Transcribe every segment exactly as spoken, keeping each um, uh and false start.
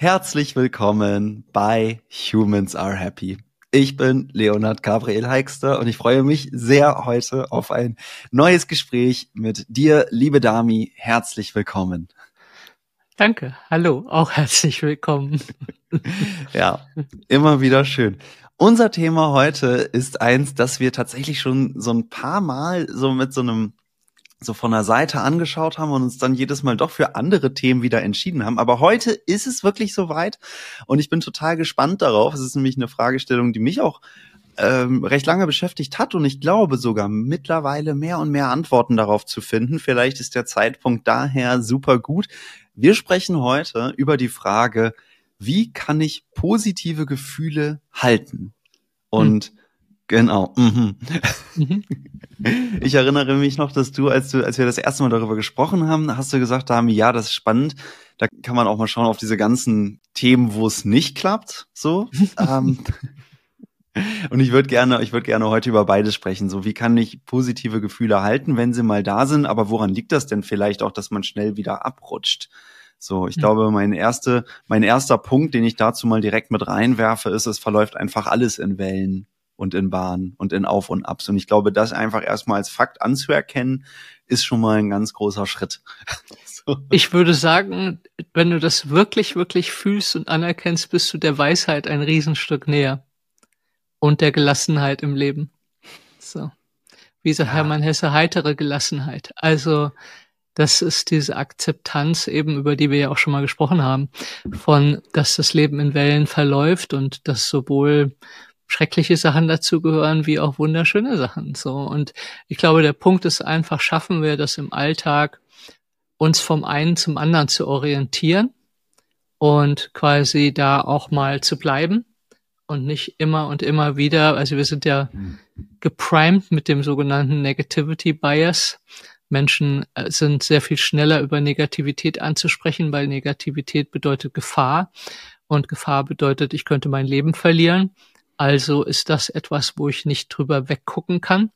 Herzlich willkommen bei Humans Are Happy. Ich bin Leonhard GabrielEixter und ich freue mich sehr heute auf ein neues Gespräch mit dir, liebe Dami. Herzlich willkommen. Danke, hallo, auch herzlich willkommen. Ja, immer wieder schön. Unser Thema heute ist eins, das wir tatsächlich schon so ein paar Mal so mit so einem so von der Seite angeschaut haben und uns dann jedes Mal doch für andere Themen wieder entschieden haben. Aber heute ist es wirklich soweit und ich bin total gespannt darauf. Es ist nämlich eine Fragestellung, die mich auch ähm, recht lange beschäftigt hat und ich glaube sogar mittlerweile mehr und mehr Antworten darauf zu finden. Vielleicht ist der Zeitpunkt daher super gut. Wir sprechen heute über die Frage, wie kann ich positive Gefühle halten? Und hm. Genau. Mhm. Mhm. Ich erinnere mich noch, dass du, als du, als wir das erste Mal darüber gesprochen haben, hast du gesagt, Dami, ja, das ist spannend. Da kann man auch mal schauen auf diese ganzen Themen, wo es nicht klappt. So. ähm, und ich würde gerne, ich würde gerne heute über beides sprechen. So, wie kann ich positive Gefühle halten, wenn sie mal da sind? Aber woran liegt das denn vielleicht auch, dass man schnell wieder abrutscht? So, ich mhm. glaube, mein erste, mein erster Punkt, den ich dazu mal direkt mit reinwerfe, ist, es verläuft einfach alles in Wellen und in Bahnen und in Auf und Abs. Und ich glaube, das einfach erstmal als Fakt anzuerkennen, ist schon mal ein ganz großer Schritt. So. Ich würde sagen, wenn du das wirklich, wirklich fühlst und anerkennst, bist du der Weisheit ein Riesenstück näher. Und der Gelassenheit im Leben. So. Wie sagt ja. Hermann Hesse, heitere Gelassenheit. Also, das ist diese Akzeptanz eben, über die wir ja auch schon mal gesprochen haben, von, dass das Leben in Wellen verläuft und dass sowohl schreckliche Sachen dazu gehören, wie auch wunderschöne Sachen. So. Und ich glaube, der Punkt ist einfach, schaffen wir das im Alltag, uns vom einen zum anderen zu orientieren und quasi da auch mal zu bleiben und nicht immer und immer wieder, also wir sind ja geprimed mit dem sogenannten Negativity Bias. Menschen sind sehr viel schneller über Negativität anzusprechen, weil Negativität bedeutet Gefahr und Gefahr bedeutet, ich könnte mein Leben verlieren. Also ist das etwas, wo ich nicht drüber weggucken kann,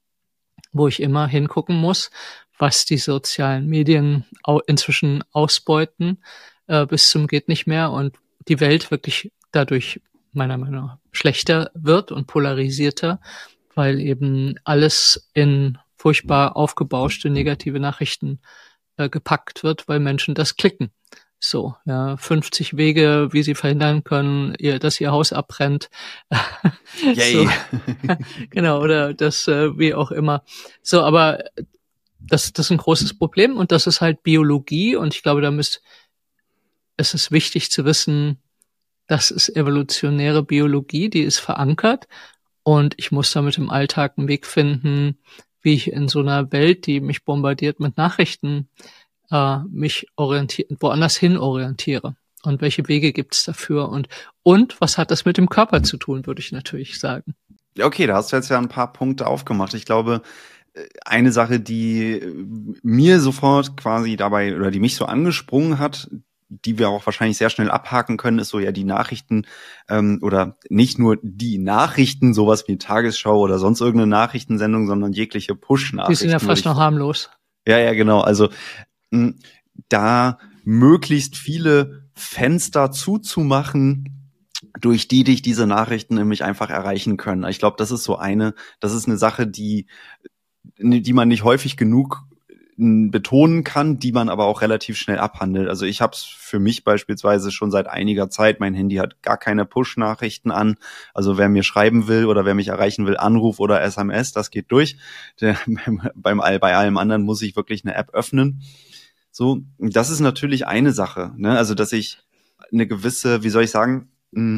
wo ich immer hingucken muss, was die sozialen Medien inzwischen ausbeuten, äh, bis zum geht nicht mehr und die Welt wirklich dadurch meiner Meinung nach schlechter wird und polarisierter, weil eben alles in furchtbar aufgebauschte negative Nachrichten äh, gepackt wird, weil Menschen das klicken. So, ja, fünfzig Wege, wie sie verhindern können, ihr, dass ihr Haus abbrennt. Yay. So. Genau, oder das, äh, wie auch immer. So, aber das, das ist ein großes Problem und das ist halt Biologie und ich glaube, da müsst, es ist wichtig zu wissen, das ist evolutionäre Biologie, die ist verankert und ich muss damit im Alltag einen Weg finden, wie ich in so einer Welt, die mich bombardiert mit Nachrichten, äh, mich orientieren, woanders hin orientiere. Und welche Wege gibt's dafür? Und, und was hat das mit dem Körper zu tun, würde ich natürlich sagen. Okay, da hast du jetzt ja ein paar Punkte aufgemacht. Ich glaube, eine Sache, die mir sofort quasi dabei oder die mich so angesprungen hat, die wir auch wahrscheinlich sehr schnell abhaken können, ist so ja die Nachrichten ähm, oder nicht nur die Nachrichten, sowas wie Tagesschau oder sonst irgendeine Nachrichtensendung, sondern jegliche Push-Nachrichten. Die sind ja fast noch harmlos. Ja, ja, genau. Also mh, da möglichst viele Fenster zuzumachen, durch die dich diese Nachrichten nämlich einfach erreichen können. Ich glaube, das ist so eine, das ist eine Sache, die die man nicht häufig genug betonen kann, die man aber auch relativ schnell abhandelt. Also ich habe es für mich beispielsweise schon seit einiger Zeit, mein Handy hat gar keine Push-Nachrichten an. Also wer mir schreiben will oder wer mich erreichen will, Anruf oder S M S, das geht durch. Der, beim, bei allem anderen muss ich wirklich eine App öffnen. So, das ist natürlich eine Sache, ne? Also dass ich eine gewisse, wie soll ich sagen, mh,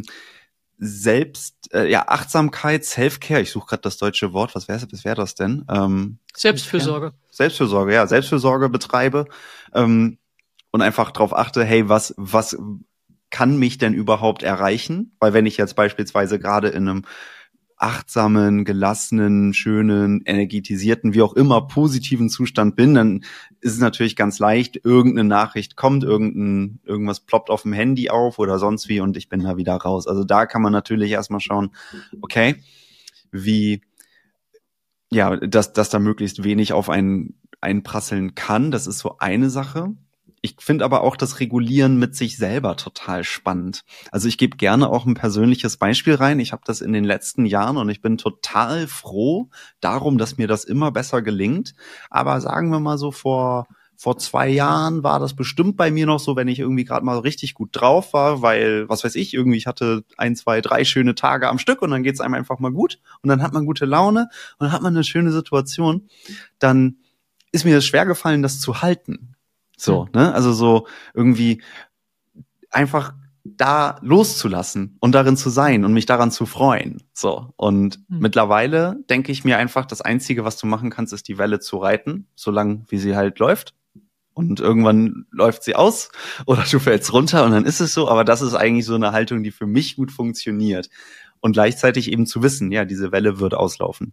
Selbst, äh, ja, Achtsamkeit, Self-Care, ich suche gerade das deutsche Wort, was wäre was wär das denn? Ähm, Selbstfürsorge. Selbstfürsorge, ja, Selbstfürsorge betreibe ähm, und einfach drauf achte, hey, was was kann mich denn überhaupt erreichen? Weil wenn ich jetzt beispielsweise gerade in einem achtsamen, gelassenen, schönen, energetisierten, wie auch immer, positiven Zustand bin, dann ist es natürlich ganz leicht, irgendeine Nachricht kommt, irgendein irgendwas ploppt auf dem Handy auf oder sonst wie und ich bin da wieder raus. Also da kann man natürlich erstmal schauen, okay, wie, ja, dass, dass da möglichst wenig auf einen einprasseln kann. Das ist so eine Sache. ich finde aber auch das Regulieren mit sich selber total spannend. Also ich gebe gerne auch ein persönliches Beispiel rein. Ich habe das in den letzten Jahren und ich bin total froh darum, dass mir das immer besser gelingt. Aber sagen wir mal so, vor vor zwei Jahren war das bestimmt bei mir noch so, wenn ich irgendwie gerade mal richtig gut drauf war, weil, was weiß ich, irgendwie ich hatte ein, zwei, drei schöne Tage am Stück und dann geht's einem einfach mal gut und dann hat man gute Laune und dann hat man eine schöne Situation. Dann ist mir das schwer gefallen, das zu halten. So, mhm. ne? Also so irgendwie einfach da loszulassen und darin zu sein und mich daran zu freuen. So. Und mhm. mittlerweile denke ich mir einfach, das Einzige, was du machen kannst, ist die Welle zu reiten, solange wie sie halt läuft. Und irgendwann läuft sie aus oder du fällst runter und dann ist es so. Aber das ist eigentlich so eine Haltung, die für mich gut funktioniert. Und gleichzeitig eben zu wissen, ja, diese Welle wird auslaufen.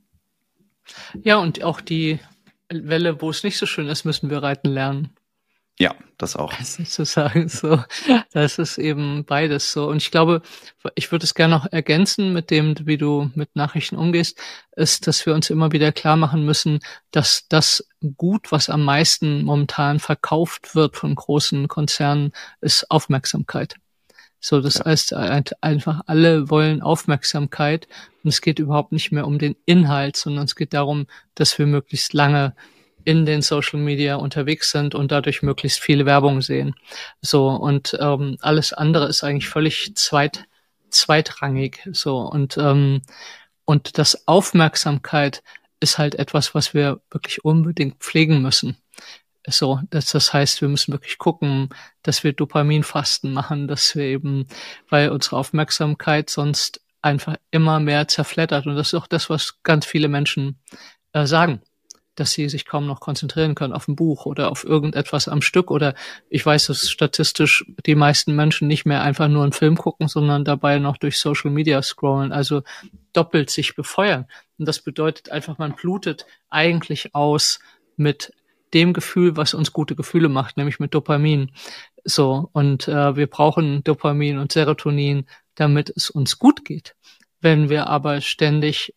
Ja, und auch die Welle, wo es nicht so schön ist, müssen wir reiten lernen. Ja, das auch. Sozusagen so. Das ist eben beides so. Und ich glaube, ich würde es gerne noch ergänzen mit dem, wie du mit Nachrichten umgehst, ist, dass wir uns immer wieder klar machen müssen, dass das Gut, was am meisten momentan verkauft wird von großen Konzernen, ist Aufmerksamkeit. So, das ja. heißt einfach, alle wollen Aufmerksamkeit und es geht überhaupt nicht mehr um den Inhalt, sondern es geht darum, dass wir möglichst lange in den Social Media unterwegs sind und dadurch möglichst viele Werbung sehen. So, und ähm, alles andere ist eigentlich völlig zweit, zweitrangig. So, und, ähm, und das Aufmerksamkeit ist halt etwas, was wir wirklich unbedingt pflegen müssen. So, das, das heißt, wir müssen wirklich gucken, dass wir Dopaminfasten machen, dass wir eben, weil unsere Aufmerksamkeit sonst einfach immer mehr zerfleddert. Und das ist auch das, was ganz viele Menschen äh, sagen, dass sie sich kaum noch konzentrieren können auf ein Buch oder auf irgendetwas am Stück. Oder ich weiß, dass statistisch die meisten Menschen nicht mehr einfach nur einen Film gucken, sondern dabei noch durch Social Media scrollen, also doppelt sich befeuern. Und das bedeutet einfach, man blutet eigentlich aus mit dem Gefühl, was uns gute Gefühle macht, nämlich mit Dopamin. So, und äh, wir brauchen Dopamin und Serotonin, damit es uns gut geht. Wenn wir aber ständig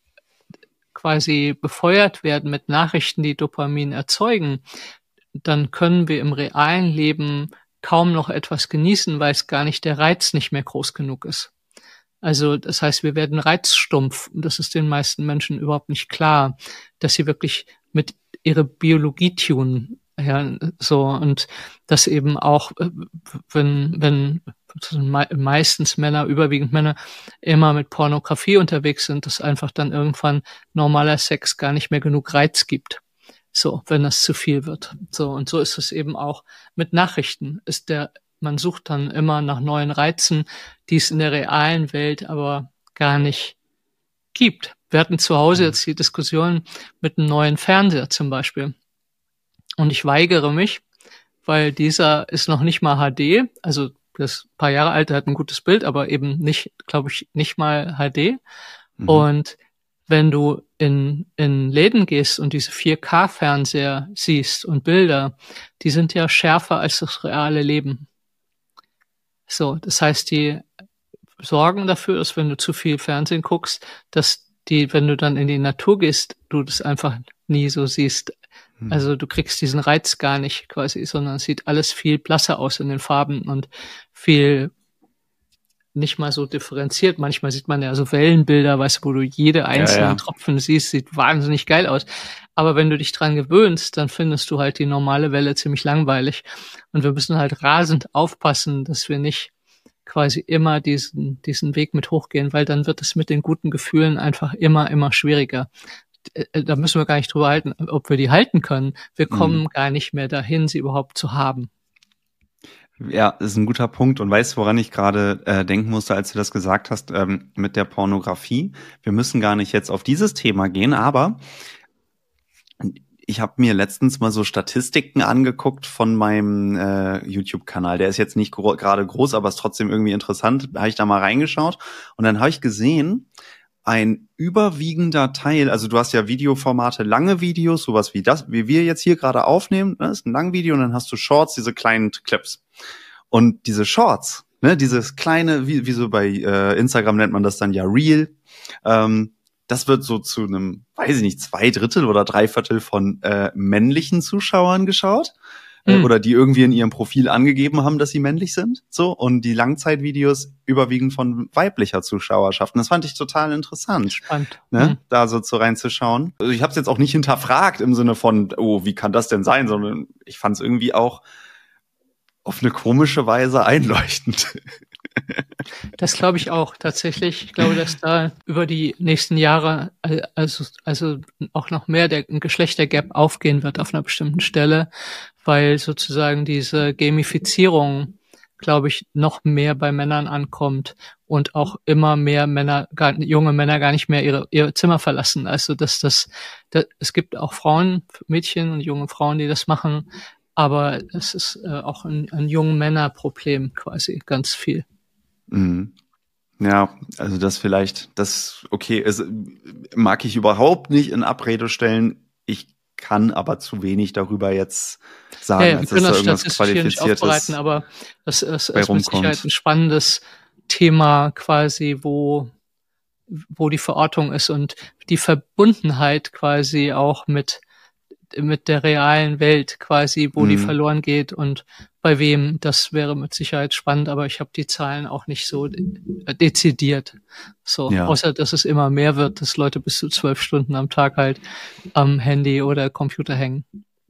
quasi befeuert werden mit Nachrichten, die Dopamin erzeugen, dann können wir im realen Leben kaum noch etwas genießen, weil es gar nicht der Reiz nicht mehr groß genug ist. Also das heißt, wir werden reizstumpf. Das ist den meisten Menschen überhaupt nicht klar, dass sie wirklich mit ihrer Biologie tunen. Ja, so, und das eben auch, wenn, wenn meistens Männer, überwiegend Männer, immer mit Pornografie unterwegs sind, dass einfach dann irgendwann normaler Sex gar nicht mehr genug Reiz gibt. So, wenn das zu viel wird. So, und so ist es eben auch mit Nachrichten. Ist der, man sucht dann immer nach neuen Reizen, die es in der realen Welt aber gar nicht gibt. Wir hatten zu Hause jetzt die Diskussion mit einem neuen Fernseher zum Beispiel. Und ich weigere mich, weil dieser ist noch nicht mal H D, also das ist ein paar Jahre alt, der hat ein gutes Bild, aber eben nicht, glaube ich, nicht mal H D. Mhm. Und wenn du in, in Läden gehst und diese vier K Fernseher siehst und Bilder, die sind ja schärfer als das reale Leben. So, das heißt, die sorgen dafür, dass wenn du zu viel Fernsehen guckst, dass die, wenn du dann in die Natur gehst, du das einfach nie so siehst. Also du kriegst diesen Reiz gar nicht quasi, sondern es sieht alles viel blasser aus in den Farben und viel nicht mal so differenziert. Manchmal sieht man ja so Wellenbilder, weißt du, wo du jede einzelne ja, ja. Tropfen siehst, sieht wahnsinnig geil aus. Aber wenn du dich dran gewöhnst, dann findest du halt die normale Welle ziemlich langweilig. Und wir müssen halt rasend aufpassen, dass wir nicht quasi immer diesen, diesen Weg mit hochgehen, weil dann wird es mit den guten Gefühlen einfach immer, immer schwieriger. Da müssen wir gar nicht drüber halten, ob wir die halten können. Wir kommen mhm. gar nicht mehr dahin, sie überhaupt zu haben. Ja, ist ein guter Punkt. Und weißt du, woran ich gerade äh, denken musste, als du das gesagt hast, ähm, mit der Pornografie? Wir müssen gar nicht jetzt auf dieses Thema gehen, aber ich habe mir letztens mal so Statistiken angeguckt von meinem äh, YouTube-Kanal. Der ist jetzt nicht gro- gerade groß, aber ist trotzdem irgendwie interessant. Da habe ich da mal reingeschaut und dann habe ich gesehen, ein überwiegender Teil, also du hast ja Videoformate, lange Videos, sowas wie das, wie wir jetzt hier gerade aufnehmen, ne, ist ein langes Video und dann hast du Shorts, diese kleinen Clips. Und diese Shorts, ne, dieses kleine, wie, wie so bei äh, Instagram nennt man das dann ja Reel, ähm, das wird so zu einem, weiß ich nicht, zwei Drittel oder drei Viertel von äh, männlichen Zuschauern geschaut. äh, Hm. oder die irgendwie in ihrem Profil angegeben haben, dass sie männlich sind. So, und die Langzeitvideos überwiegend von weiblicher Zuschauerschaft. Und das fand ich total interessant. Spannend. Ne, Hm. da so zu reinzuschauen. Also ich habe es jetzt auch nicht hinterfragt im Sinne von, oh, wie kann das denn sein, sondern ich fand es irgendwie auch auf eine komische Weise einleuchtend. Das glaube ich auch tatsächlich. Ich glaube, dass da über die nächsten Jahre äh, also also auch noch mehr der Geschlechtergap aufgehen wird auf einer bestimmten Stelle, weil sozusagen diese Gamifizierung, glaube ich, noch mehr bei Männern ankommt und auch immer mehr Männer, gar, junge Männer gar nicht mehr ihre, ihr Zimmer verlassen. Also dass das, das, es gibt auch Frauen, Mädchen und junge Frauen, die das machen, aber es ist äh, auch ein, ein jungen Männerproblem quasi ganz viel. Mhm. Ja, also das vielleicht, das, okay, es mag ich überhaupt nicht in Abrede stellen. Ich kann aber zu wenig darüber jetzt sagen, Ja, ja, wir als dass können da das irgendwas statistisch hier nicht aufbereiten, Qualifiziertes aber das ist, bei ist mit Sicherheit rumkommt. ein spannendes Thema quasi, wo, wo die Verortung ist und die Verbundenheit quasi auch mit, mit der realen Welt quasi, wo die Mhm. verloren geht und bei wem, das wäre mit Sicherheit spannend, aber ich habe die Zahlen auch nicht so de- dezidiert. So, Ja. außer dass es immer mehr wird, dass Leute bis zu zwölf Stunden am Tag halt am Handy oder Computer hängen.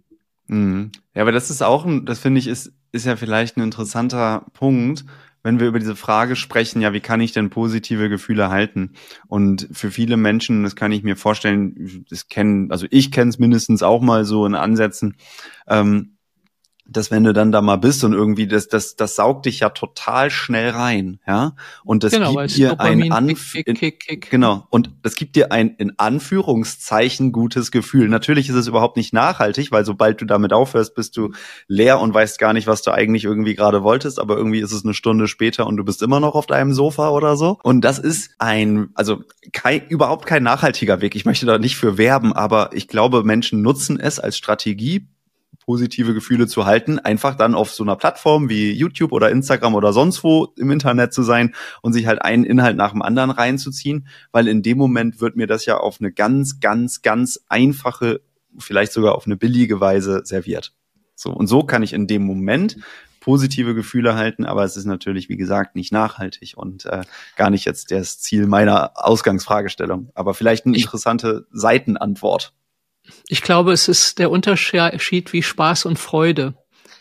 Mhm. Ja, aber das ist auch, ein, das finde ich, ist, ist ja vielleicht ein interessanter Punkt, wenn wir über diese Frage sprechen, ja, wie kann ich denn positive Gefühle halten? Und für viele Menschen, das kann ich mir vorstellen, das kennen, also ich kenne es mindestens auch mal so in Ansätzen, ähm, dass wenn du dann da mal bist und irgendwie das, das, das saugt dich ja total schnell rein, ja. Und das Genau, weil gibt es dir ein Dopamin, Anf Kick, in, Kick, Kick, Kick. genau. Und das gibt dir ein in Anführungszeichen gutes Gefühl. Natürlich ist es überhaupt nicht nachhaltig, weil sobald du damit aufhörst, bist du leer und weißt gar nicht, was du eigentlich irgendwie gerade wolltest. Aber irgendwie ist es eine Stunde später und du bist immer noch auf deinem Sofa oder so. Und das ist ein, also kein, überhaupt kein nachhaltiger Weg. Ich möchte da nicht für werben, aber ich glaube, Menschen nutzen es als Strategie, positive Gefühle zu halten, einfach dann auf so einer Plattform wie YouTube oder Instagram oder sonst wo im Internet zu sein und sich halt einen Inhalt nach dem anderen reinzuziehen, weil in dem Moment wird mir das ja auf eine ganz, ganz, ganz einfache, vielleicht sogar auf eine billige Weise serviert. So, und so kann ich in dem Moment positive Gefühle halten, aber es ist natürlich, wie gesagt, nicht nachhaltig und äh, gar nicht jetzt das Ziel meiner Ausgangsfragestellung. Aber vielleicht eine Ich- interessante Seitenantwort. Ich glaube, es ist der Unterschied wie Spaß und Freude.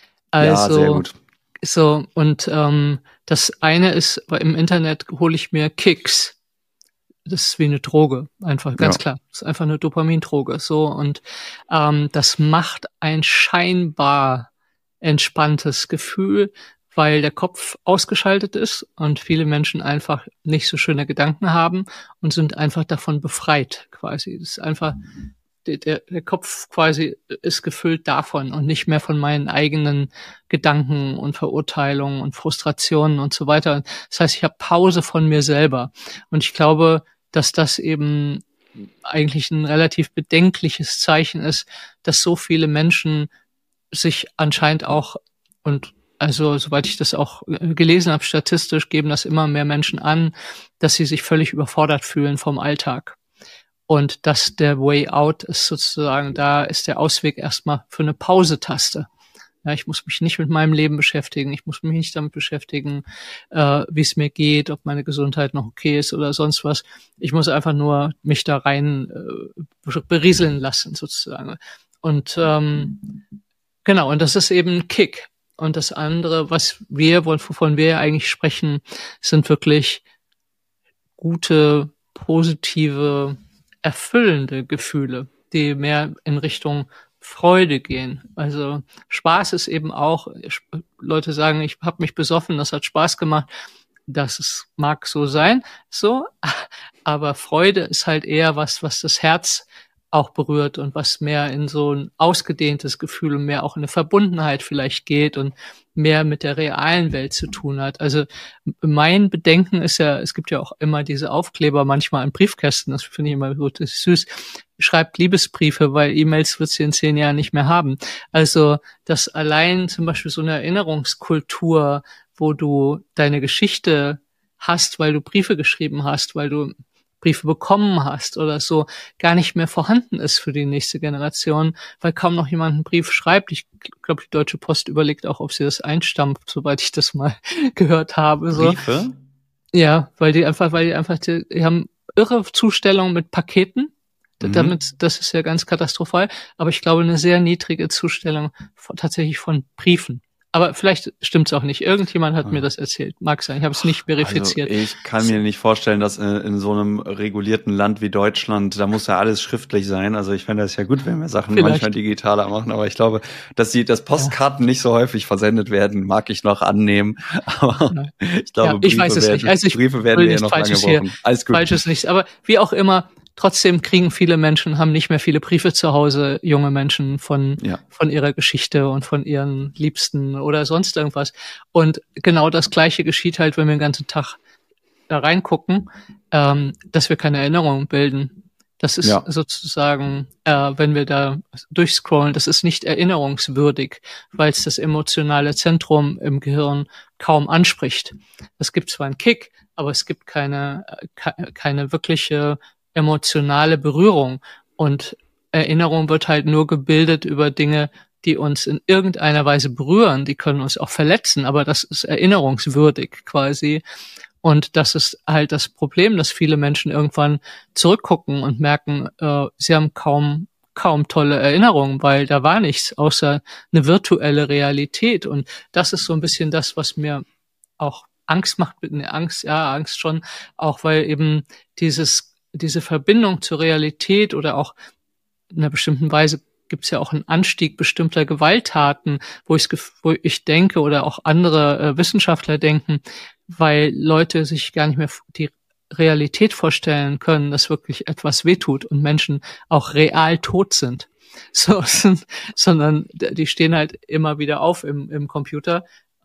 Ja, sehr Also, gut. so, und ähm, das eine ist, weil im Internet hole ich mir Kicks. Das ist wie eine Droge, einfach ganz Ja. klar. Das ist einfach eine Dopamindroge. So, und ähm, das macht ein scheinbar entspanntes Gefühl, weil der Kopf ausgeschaltet ist und viele Menschen einfach nicht so schöne Gedanken haben und sind einfach davon befreit, quasi. Das ist einfach, der, der, der Kopf quasi ist gefüllt davon und nicht mehr von meinen eigenen Gedanken und Verurteilungen und Frustrationen und so weiter. Das heißt, ich habe Pause von mir selber. Und ich glaube, dass das eben eigentlich ein relativ bedenkliches Zeichen ist, dass so viele Menschen sich anscheinend auch, und also soweit ich das auch gelesen habe, statistisch geben das immer mehr Menschen an, dass sie sich völlig überfordert fühlen vom Alltag. Und dass der Way out ist sozusagen, da ist der Ausweg erstmal für eine Pause-Taste. Ja, ich muss mich nicht mit meinem Leben beschäftigen, ich muss mich nicht damit beschäftigen, äh, wie es mir geht, ob meine Gesundheit noch okay ist oder sonst was. Ich muss einfach nur mich da rein äh, berieseln lassen sozusagen. Und ähm, genau, und das ist eben Kick. Und das andere, was wir, wovon wir eigentlich sprechen, sind wirklich gute, positive, erfüllende Gefühle, die mehr in Richtung Freude gehen. Also Spaß ist eben auch, Leute sagen, ich habe mich besoffen, das hat Spaß gemacht. Das ist, mag so sein, so, aber Freude ist halt eher was, was das Herz auch berührt und was mehr in so ein ausgedehntes Gefühl und mehr auch in eine Verbundenheit vielleicht geht und mehr mit der realen Welt zu tun hat. Also mein Bedenken ist ja, es gibt ja auch immer diese Aufkleber manchmal an Briefkästen, das finde ich immer so süß, schreibt Liebesbriefe, weil E-Mails wird sie in zehn Jahren nicht mehr haben. Also dass allein zum Beispiel so eine Erinnerungskultur, wo du deine Geschichte hast, weil du Briefe geschrieben hast, weil du Briefe bekommen hast oder so, gar nicht mehr vorhanden ist für die nächste Generation, weil kaum noch jemand einen Brief schreibt. Ich glaube, die Deutsche Post überlegt auch, ob sie das einstampft, soweit ich das mal gehört habe. So. Briefe? Ja, weil die einfach, weil die einfach, die, die haben irre Zustellung mit Paketen. Mhm. Damit, das ist ja ganz katastrophal. Aber ich glaube, eine sehr niedrige Zustellung von, tatsächlich von Briefen. Aber vielleicht stimmt's auch nicht. Irgendjemand hat ah. mir das erzählt. Mag sein. Ich habe es nicht verifiziert. Also ich kann mir nicht vorstellen, dass in, in so einem regulierten Land wie Deutschland, da muss ja alles schriftlich sein. Also ich fände das ja gut, wenn wir Sachen vielleicht manchmal digitaler machen. Aber ich glaube, dass die, dass Postkarten ja. nicht so häufig versendet werden, mag ich noch annehmen. Aber ja. ich glaube, ja, ich Briefe, weiß es werden, nicht. Also ich Briefe werden wir ja noch lange brauchen. Alles gut. Falsches nicht. Aber wie auch immer, trotzdem kriegen viele Menschen, haben nicht mehr viele Briefe zu Hause, junge Menschen von, ja. von ihrer Geschichte und von ihren Liebsten oder sonst irgendwas. Und genau das Gleiche geschieht halt, wenn wir den ganzen Tag da reingucken, ähm, dass wir keine Erinnerungen bilden. Das ist ja. sozusagen, äh, wenn wir da durchscrollen, das ist nicht erinnerungswürdig, weil es das emotionale Zentrum im Gehirn kaum anspricht. Es gibt zwar einen Kick, aber es gibt keine, ke- keine wirkliche emotionale Berührung, und Erinnerung wird halt nur gebildet über Dinge, die uns in irgendeiner Weise berühren. Die können uns auch verletzen, aber das ist erinnerungswürdig quasi. Und das ist halt das Problem, dass viele Menschen irgendwann zurückgucken und merken, äh, sie haben kaum kaum tolle Erinnerungen, weil da war nichts außer eine virtuelle Realität. Und das ist so ein bisschen das, was mir auch Angst macht, mit einer Angst, ja, Angst schon, auch weil eben dieses diese Verbindung zur Realität oder auch in einer bestimmten Weise gibt es ja auch einen Anstieg bestimmter Gewalttaten, wo ich, wo ich denke oder auch andere äh, Wissenschaftler denken, weil Leute sich gar nicht mehr die Realität vorstellen können, dass wirklich etwas wehtut und Menschen auch real tot sind. So, sondern die stehen halt immer wieder auf im, im Computer.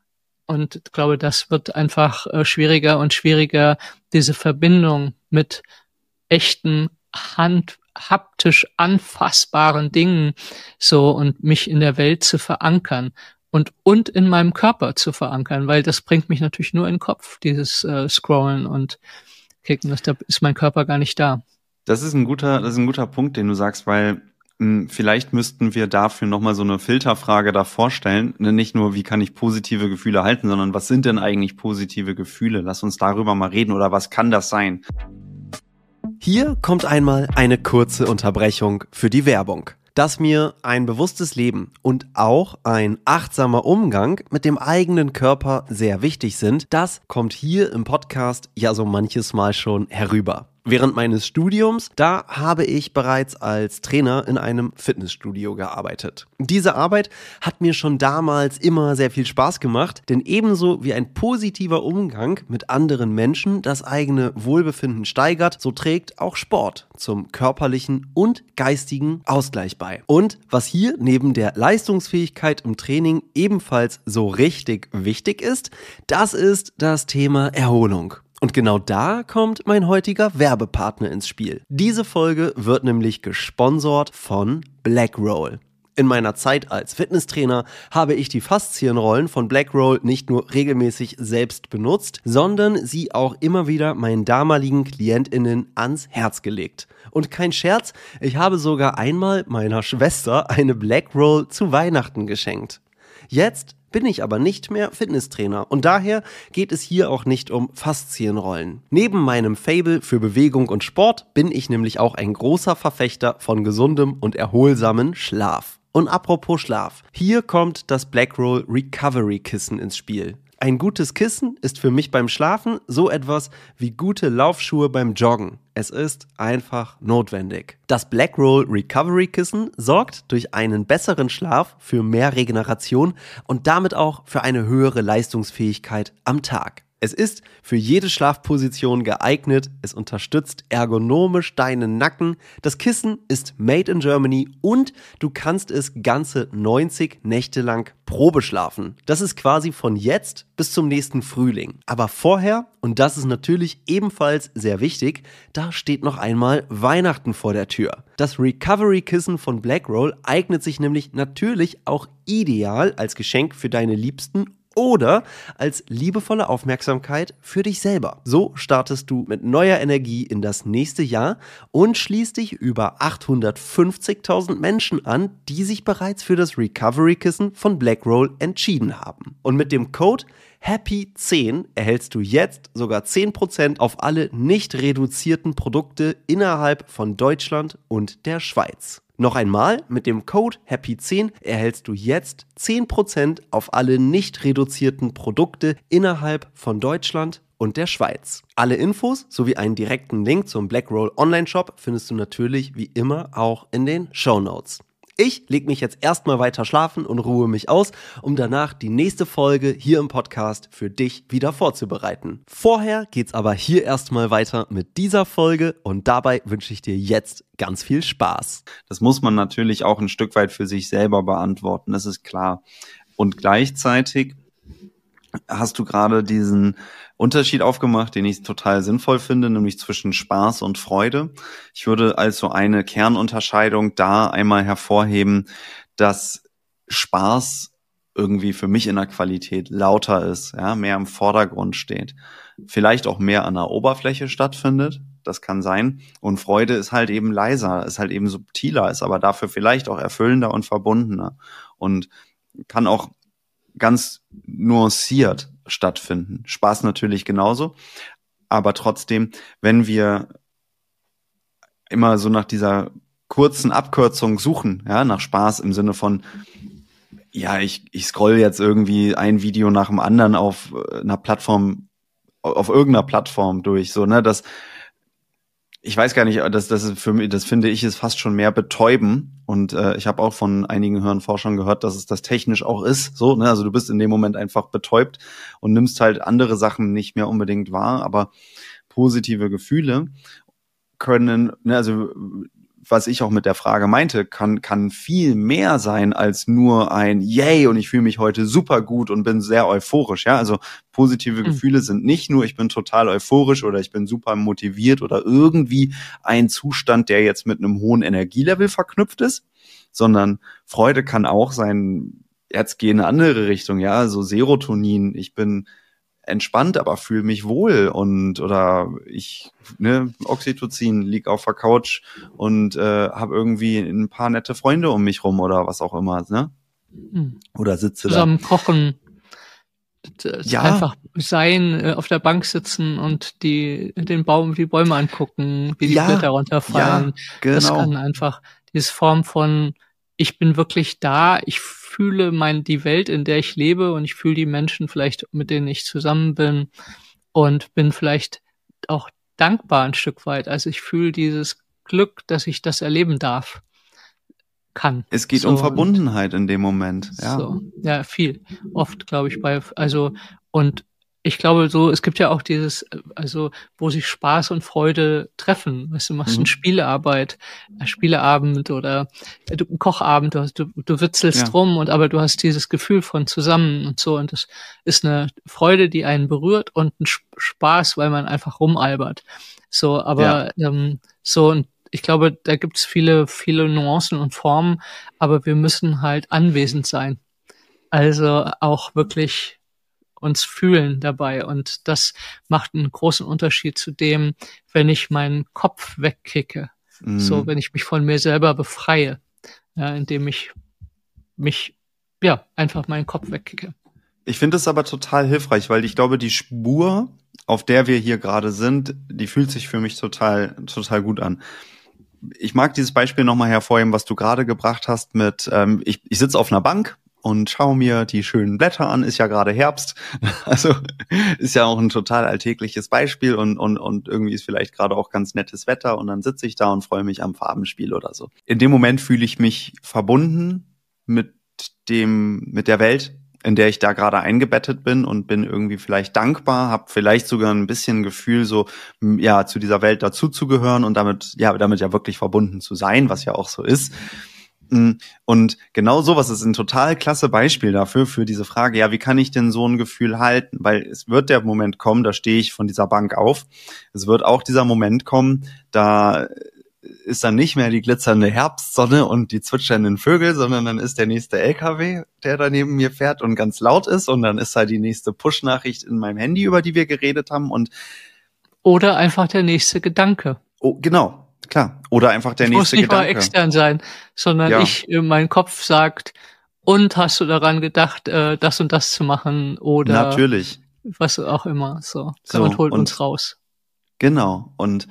Und ich glaube, das wird einfach äh, schwieriger und schwieriger, diese Verbindung mit echten, hand, haptisch anfassbaren Dingen so und mich in der Welt zu verankern und und in meinem Körper zu verankern, weil das bringt mich natürlich nur in den Kopf, dieses äh, Scrollen und Kicken, das, da ist mein Körper gar nicht da. Das ist ein guter, das ist ein guter Punkt, den du sagst, weil mh, vielleicht müssten wir dafür nochmal so eine Filterfrage davor stellen, ne, nicht nur, wie kann ich positive Gefühle halten, sondern was sind denn eigentlich positive Gefühle? Lass uns darüber mal reden, oder was kann das sein? Hier kommt einmal eine kurze Unterbrechung für die Werbung. Dass mir ein bewusstes Leben und auch ein achtsamer Umgang mit dem eigenen Körper sehr wichtig sind, das kommt hier im Podcast ja so manches Mal schon herüber. Während meines Studiums, da habe ich bereits als Trainer in einem Fitnessstudio gearbeitet. Diese Arbeit hat mir schon damals immer sehr viel Spaß gemacht, denn ebenso wie ein positiver Umgang mit anderen Menschen das eigene Wohlbefinden steigert, so trägt auch Sport zum körperlichen und geistigen Ausgleich bei. Und was hier neben der Leistungsfähigkeit im Training ebenfalls so richtig wichtig ist, das ist das Thema Erholung. Und genau da kommt mein heutiger Werbepartner ins Spiel. Diese Folge wird nämlich gesponsert von Blackroll. In meiner Zeit als Fitnesstrainer habe ich die Faszienrollen von Blackroll nicht nur regelmäßig selbst benutzt, sondern sie auch immer wieder meinen damaligen KlientInnen ans Herz gelegt. Und kein Scherz, ich habe sogar einmal meiner Schwester eine Blackroll zu Weihnachten geschenkt. Jetzt bin ich aber nicht mehr Fitnesstrainer und daher geht es hier auch nicht um Faszienrollen. Neben meinem Faible für Bewegung und Sport bin ich nämlich auch ein großer Verfechter von gesundem und erholsamen Schlaf. Und apropos Schlaf, hier kommt das Blackroll Recovery Kissen ins Spiel. Ein gutes Kissen ist für mich beim Schlafen so etwas wie gute Laufschuhe beim Joggen. Es ist einfach notwendig. Das Blackroll Recovery Kissen sorgt durch einen besseren Schlaf für mehr Regeneration und damit auch für eine höhere Leistungsfähigkeit am Tag. Es ist für jede Schlafposition geeignet, es unterstützt ergonomisch deinen Nacken, das Kissen ist made in Germany und du kannst es ganze neunzig Nächte lang Probe schlafen. Das ist quasi von jetzt bis zum nächsten Frühling. Aber vorher, und das ist natürlich ebenfalls sehr wichtig, da steht noch einmal Weihnachten vor der Tür. Das Recovery-Kissen von Blackroll eignet sich nämlich natürlich auch ideal als Geschenk für deine Liebsten oder als liebevolle Aufmerksamkeit für dich selber. So startest du mit neuer Energie in das nächste Jahr und schließt dich über achthundertfünfzigtausend Menschen an, die sich bereits für das Recovery-Kissen von Blackroll entschieden haben. Und mit dem Code Happy zehn erhältst du jetzt sogar zehn Prozent auf alle nicht reduzierten Produkte innerhalb von Deutschland und der Schweiz. Noch einmal, mit dem Code Happy zehn erhältst du jetzt zehn Prozent auf alle nicht reduzierten Produkte innerhalb von Deutschland und der Schweiz. Alle Infos sowie einen direkten Link zum Blackroll Online-Shop findest du natürlich wie immer auch in den Shownotes. Ich leg mich jetzt erstmal weiter schlafen und ruhe mich aus, um danach die nächste Folge hier im Podcast für dich wieder vorzubereiten. Vorher geht's aber hier erstmal weiter mit dieser Folge und dabei wünsche ich dir jetzt ganz viel Spaß. Das muss man natürlich auch ein Stück weit für sich selber beantworten, das ist klar. Und gleichzeitig hast du gerade diesen Unterschied aufgemacht, den ich total sinnvoll finde, nämlich zwischen Spaß und Freude. Ich würde also eine Kernunterscheidung da einmal hervorheben, dass Spaß irgendwie für mich in der Qualität lauter ist, ja, mehr im Vordergrund steht. Vielleicht auch mehr an der Oberfläche stattfindet, das kann sein. Und Freude ist halt eben leiser, ist halt eben subtiler, ist aber dafür vielleicht auch erfüllender und verbundener und kann auch ganz nuanciert stattfinden. Spaß natürlich genauso, aber trotzdem, wenn wir immer so nach dieser kurzen Abkürzung suchen, ja, nach Spaß im Sinne von, ja, ich, ich scroll jetzt irgendwie ein Video nach dem anderen auf einer Plattform, auf irgendeiner Plattform durch, so, ne, das, ich weiß gar nicht, das, das ist für mich, das finde ich, ist fast schon mehr betäuben. Und äh, ich habe auch von einigen Hirnforschern gehört, dass es das technisch auch ist. So, ne, also du bist in dem Moment einfach betäubt und nimmst halt andere Sachen nicht mehr unbedingt wahr. Aber positive Gefühle können, ne, also was ich auch mit der Frage meinte, kann kann viel mehr sein als nur ein Yay und ich fühle mich heute super gut und bin sehr euphorisch. Ja, also positive mhm. Gefühle sind nicht nur, ich bin total euphorisch oder ich bin super motiviert oder irgendwie ein Zustand, der jetzt mit einem hohen Energielevel verknüpft ist, sondern Freude kann auch sein, jetzt gehe in eine andere Richtung, ja, so Serotonin, ich bin entspannt, aber fühle mich wohl und oder ich, ne, Oxytocin, lieg auf der Couch und äh, habe irgendwie ein paar nette Freunde um mich rum oder was auch immer, ne? Oder sitze zusammen da. Zusammen kochen, ja. Einfach sein, äh, auf der Bank sitzen und die den Baum, die Bäume angucken, wie die ja, Blätter runterfallen. Ja, genau. Das kann einfach diese Form von ich bin wirklich da, ich fühle mein, die Welt, in der ich lebe und ich fühle die Menschen vielleicht, mit denen ich zusammen bin und bin vielleicht auch dankbar ein Stück weit. Also ich fühle dieses Glück, dass ich das erleben darf, kann. Es geht so, um Verbundenheit in dem Moment. Ja, so, ja, viel. Oft, glaube ich, bei, also, und ich glaube so, es gibt ja auch dieses, also wo sich Spaß und Freude treffen. Weißt du, machst mhm. eine Spielearbeit, ein Spieleabend oder du, einen Kochabend, du, du, du witzelst ja. rum und aber du hast dieses Gefühl von zusammen und so und das ist eine Freude, die einen berührt und ein Spaß, weil man einfach rumalbert. So, aber ja. ähm, so und ich glaube, da gibt's viele, viele Nuancen und Formen, aber wir müssen halt anwesend sein. Also auch wirklich uns fühlen dabei und das macht einen großen Unterschied zu dem, wenn ich meinen Kopf wegkicke, mhm. so wenn ich mich von mir selber befreie, ja, indem ich mich ja einfach meinen Kopf wegkicke. Ich finde es aber total hilfreich, weil ich glaube, die Spur, auf der wir hier gerade sind, die fühlt sich für mich total total gut an. Ich mag dieses Beispiel nochmal hervorheben, was du gerade gebracht hast mit, ähm, ich, ich sitze auf einer Bank und schaue mir die schönen Blätter an, ist ja gerade Herbst, also ist ja auch ein total alltägliches Beispiel und und und irgendwie ist vielleicht gerade auch ganz nettes Wetter und dann sitze ich da und freue mich am Farbenspiel oder so. In dem Moment fühle ich mich verbunden mit dem mit der Welt, in der ich da gerade eingebettet bin und bin irgendwie vielleicht dankbar, habe vielleicht sogar ein bisschen Gefühl, so ja zu dieser Welt dazuzugehören und damit ja damit ja wirklich verbunden zu sein, was ja auch so ist. Und genau sowas ist ein total klasse Beispiel dafür, für diese Frage, ja, wie kann ich denn so ein Gefühl halten? Weil es wird der Moment kommen, da stehe ich von dieser Bank auf. Es wird auch dieser Moment kommen, da ist dann nicht mehr die glitzernde Herbstsonne und die zwitschernden Vögel, sondern dann ist der nächste L K W, der da neben mir fährt und ganz laut ist, und dann ist halt die nächste Push-Nachricht in meinem Handy, über die wir geredet haben. Und oder einfach der nächste Gedanke. Oh, genau, klar. Oder einfach der das nächste Gedanke. Muss nicht Gedanke. mal extern sein, sondern Ja. ich, mein Kopf sagt, und hast du daran gedacht, äh, das und das zu machen oder Natürlich. was auch immer. So, So, und holt und- uns raus. Genau. Und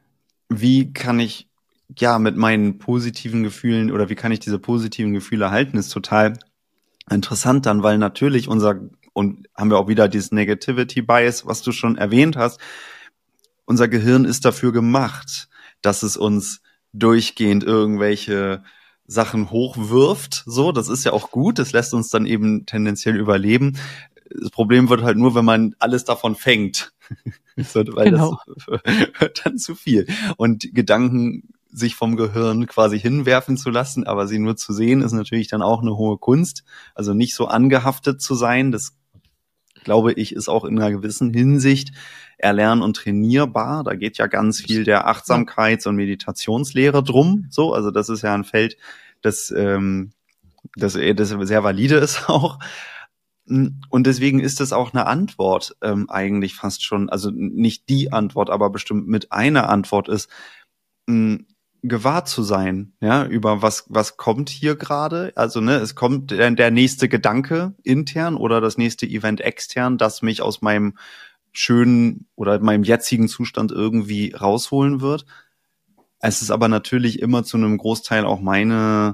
wie kann ich ja mit meinen positiven Gefühlen oder wie kann ich diese positiven Gefühle halten, ist total interessant dann, weil natürlich unser, und haben wir auch wieder dieses Negativity Bias, was du schon erwähnt hast, unser Gehirn ist dafür gemacht, dass es uns durchgehend irgendwelche Sachen hochwirft. So, das ist ja auch gut, das lässt uns dann eben tendenziell überleben. Das Problem wird halt nur, wenn man alles davon fängt. So, weil Genau. das wird dann zu viel. Und Gedanken sich vom Gehirn quasi hinwerfen zu lassen, aber sie nur zu sehen, ist natürlich dann auch eine hohe Kunst. Also nicht so angehaftet zu sein, das glaube ich, ist auch in einer gewissen Hinsicht erlernen und trainierbar. Da geht ja ganz viel der Achtsamkeits- und Meditationslehre drum. So, also das ist ja ein Feld, das, ähm, das, das sehr valide ist auch. Und deswegen ist es auch eine Antwort ähm, eigentlich fast schon, also nicht die Antwort, aber bestimmt mit einer Antwort ist, mh, gewahrt zu sein, ja, über was was kommt hier gerade. Also ne, es kommt der, der nächste Gedanke intern oder das nächste Event extern, das mich aus meinem schönen oder meinem jetzigen Zustand irgendwie rausholen wird. Es ist aber natürlich immer zu einem Großteil auch meine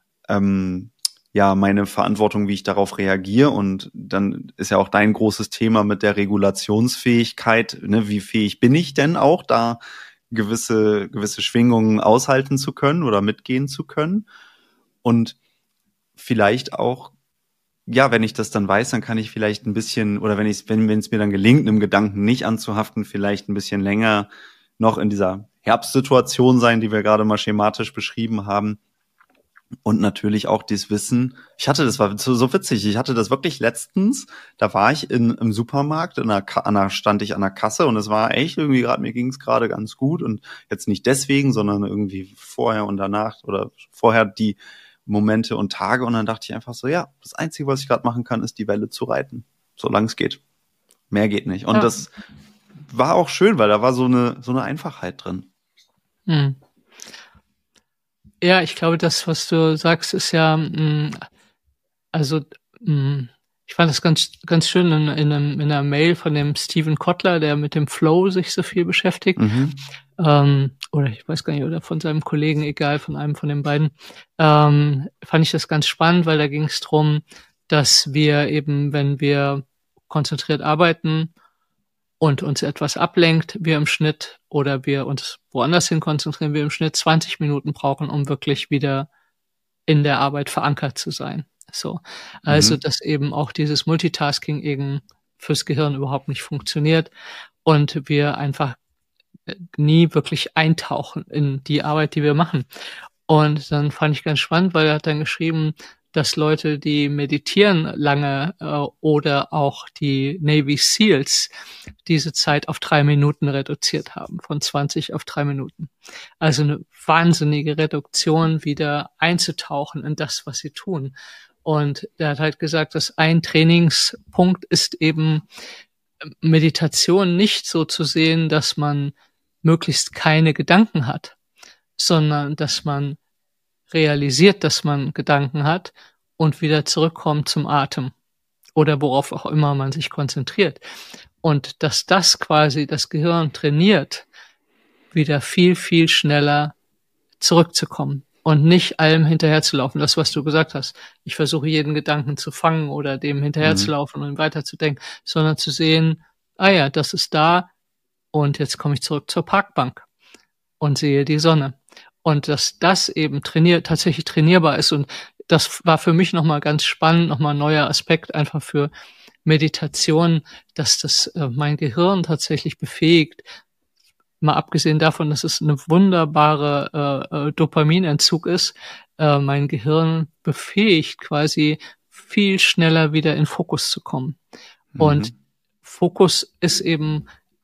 ähm, ja, meine Verantwortung, wie ich darauf reagiere. Und dann ist ja auch dein großes Thema mit der Regulationsfähigkeit. Ne? Wie fähig bin ich denn auch, da gewisse, gewisse Schwingungen aushalten zu können oder mitgehen zu können? Und vielleicht auch, ja, wenn ich das dann weiß, dann kann ich vielleicht ein bisschen, oder wenn ich, wenn, wenn es mir dann gelingt, einem Gedanken nicht anzuhaften, vielleicht ein bisschen länger noch in dieser Herbstsituation sein, die wir gerade mal schematisch beschrieben haben. Und natürlich auch dieses Wissen, ich hatte, das war so, so witzig, ich hatte das wirklich letztens, da war ich in, im Supermarkt, in einer, an der, stand ich an der Kasse und es war echt irgendwie gerade, mir ging es gerade ganz gut und jetzt nicht deswegen, sondern irgendwie vorher und danach oder vorher die Momente und Tage und dann dachte ich einfach so, ja, das Einzige, was ich gerade machen kann, ist die Welle zu reiten, solange es geht. Mehr geht nicht. Und Ja. das war auch schön, weil da war so eine, so eine Einfachheit drin. Hm. Ja, ich glaube, das, was du sagst, ist ja, mh, also mh, ich fand das ganz, ganz schön in, in, einem, in einer Mail von dem Steven Kotler, der mit dem Flow sich so viel beschäftigt. Mhm. Ähm, oder ich weiß gar nicht, oder von seinem Kollegen, egal, von einem von den beiden, ähm, fand ich das ganz spannend, weil da ging es drum, dass wir eben, wenn wir konzentriert arbeiten und uns etwas ablenkt, wir im Schnitt oder wir uns woanders hin konzentrieren, wir im Schnitt zwanzig Minuten brauchen, um wirklich wieder in der Arbeit verankert zu sein. So. Also, Mhm. dass eben auch dieses Multitasking eben fürs Gehirn überhaupt nicht funktioniert und wir einfach nie wirklich eintauchen in die Arbeit, die wir machen. Und dann fand ich ganz spannend, weil er hat dann geschrieben, dass Leute, die meditieren lange äh, oder auch die Navy Seals diese Zeit auf drei Minuten reduziert haben, von zwanzig auf drei Minuten. Also eine wahnsinnige Reduktion, wieder einzutauchen in das, was sie tun. Und er hat halt gesagt, dass ein Trainingspunkt ist eben Meditation nicht so zu sehen, dass man möglichst keine Gedanken hat, sondern dass man realisiert, dass man Gedanken hat und wieder zurückkommt zum Atem oder worauf auch immer man sich konzentriert. Und dass das quasi das Gehirn trainiert, wieder viel, viel schneller zurückzukommen und nicht allem hinterherzulaufen. Das, was du gesagt hast. Ich versuche jeden Gedanken zu fangen oder dem hinterherzulaufen und weiterzudenken, sondern zu sehen, ah ja, das ist da und jetzt komme ich zurück zur Parkbank und sehe die Sonne. Und dass das eben trainiert, tatsächlich trainierbar ist. Und das war für mich nochmal ganz spannend, nochmal ein neuer Aspekt einfach für Meditation, dass das äh, mein Gehirn tatsächlich befähigt. Mal abgesehen davon, dass es eine wunderbare äh, äh, Dopaminentzug ist, äh, mein Gehirn befähigt quasi viel schneller wieder in Fokus zu kommen. Mhm. Und Fokus ist eben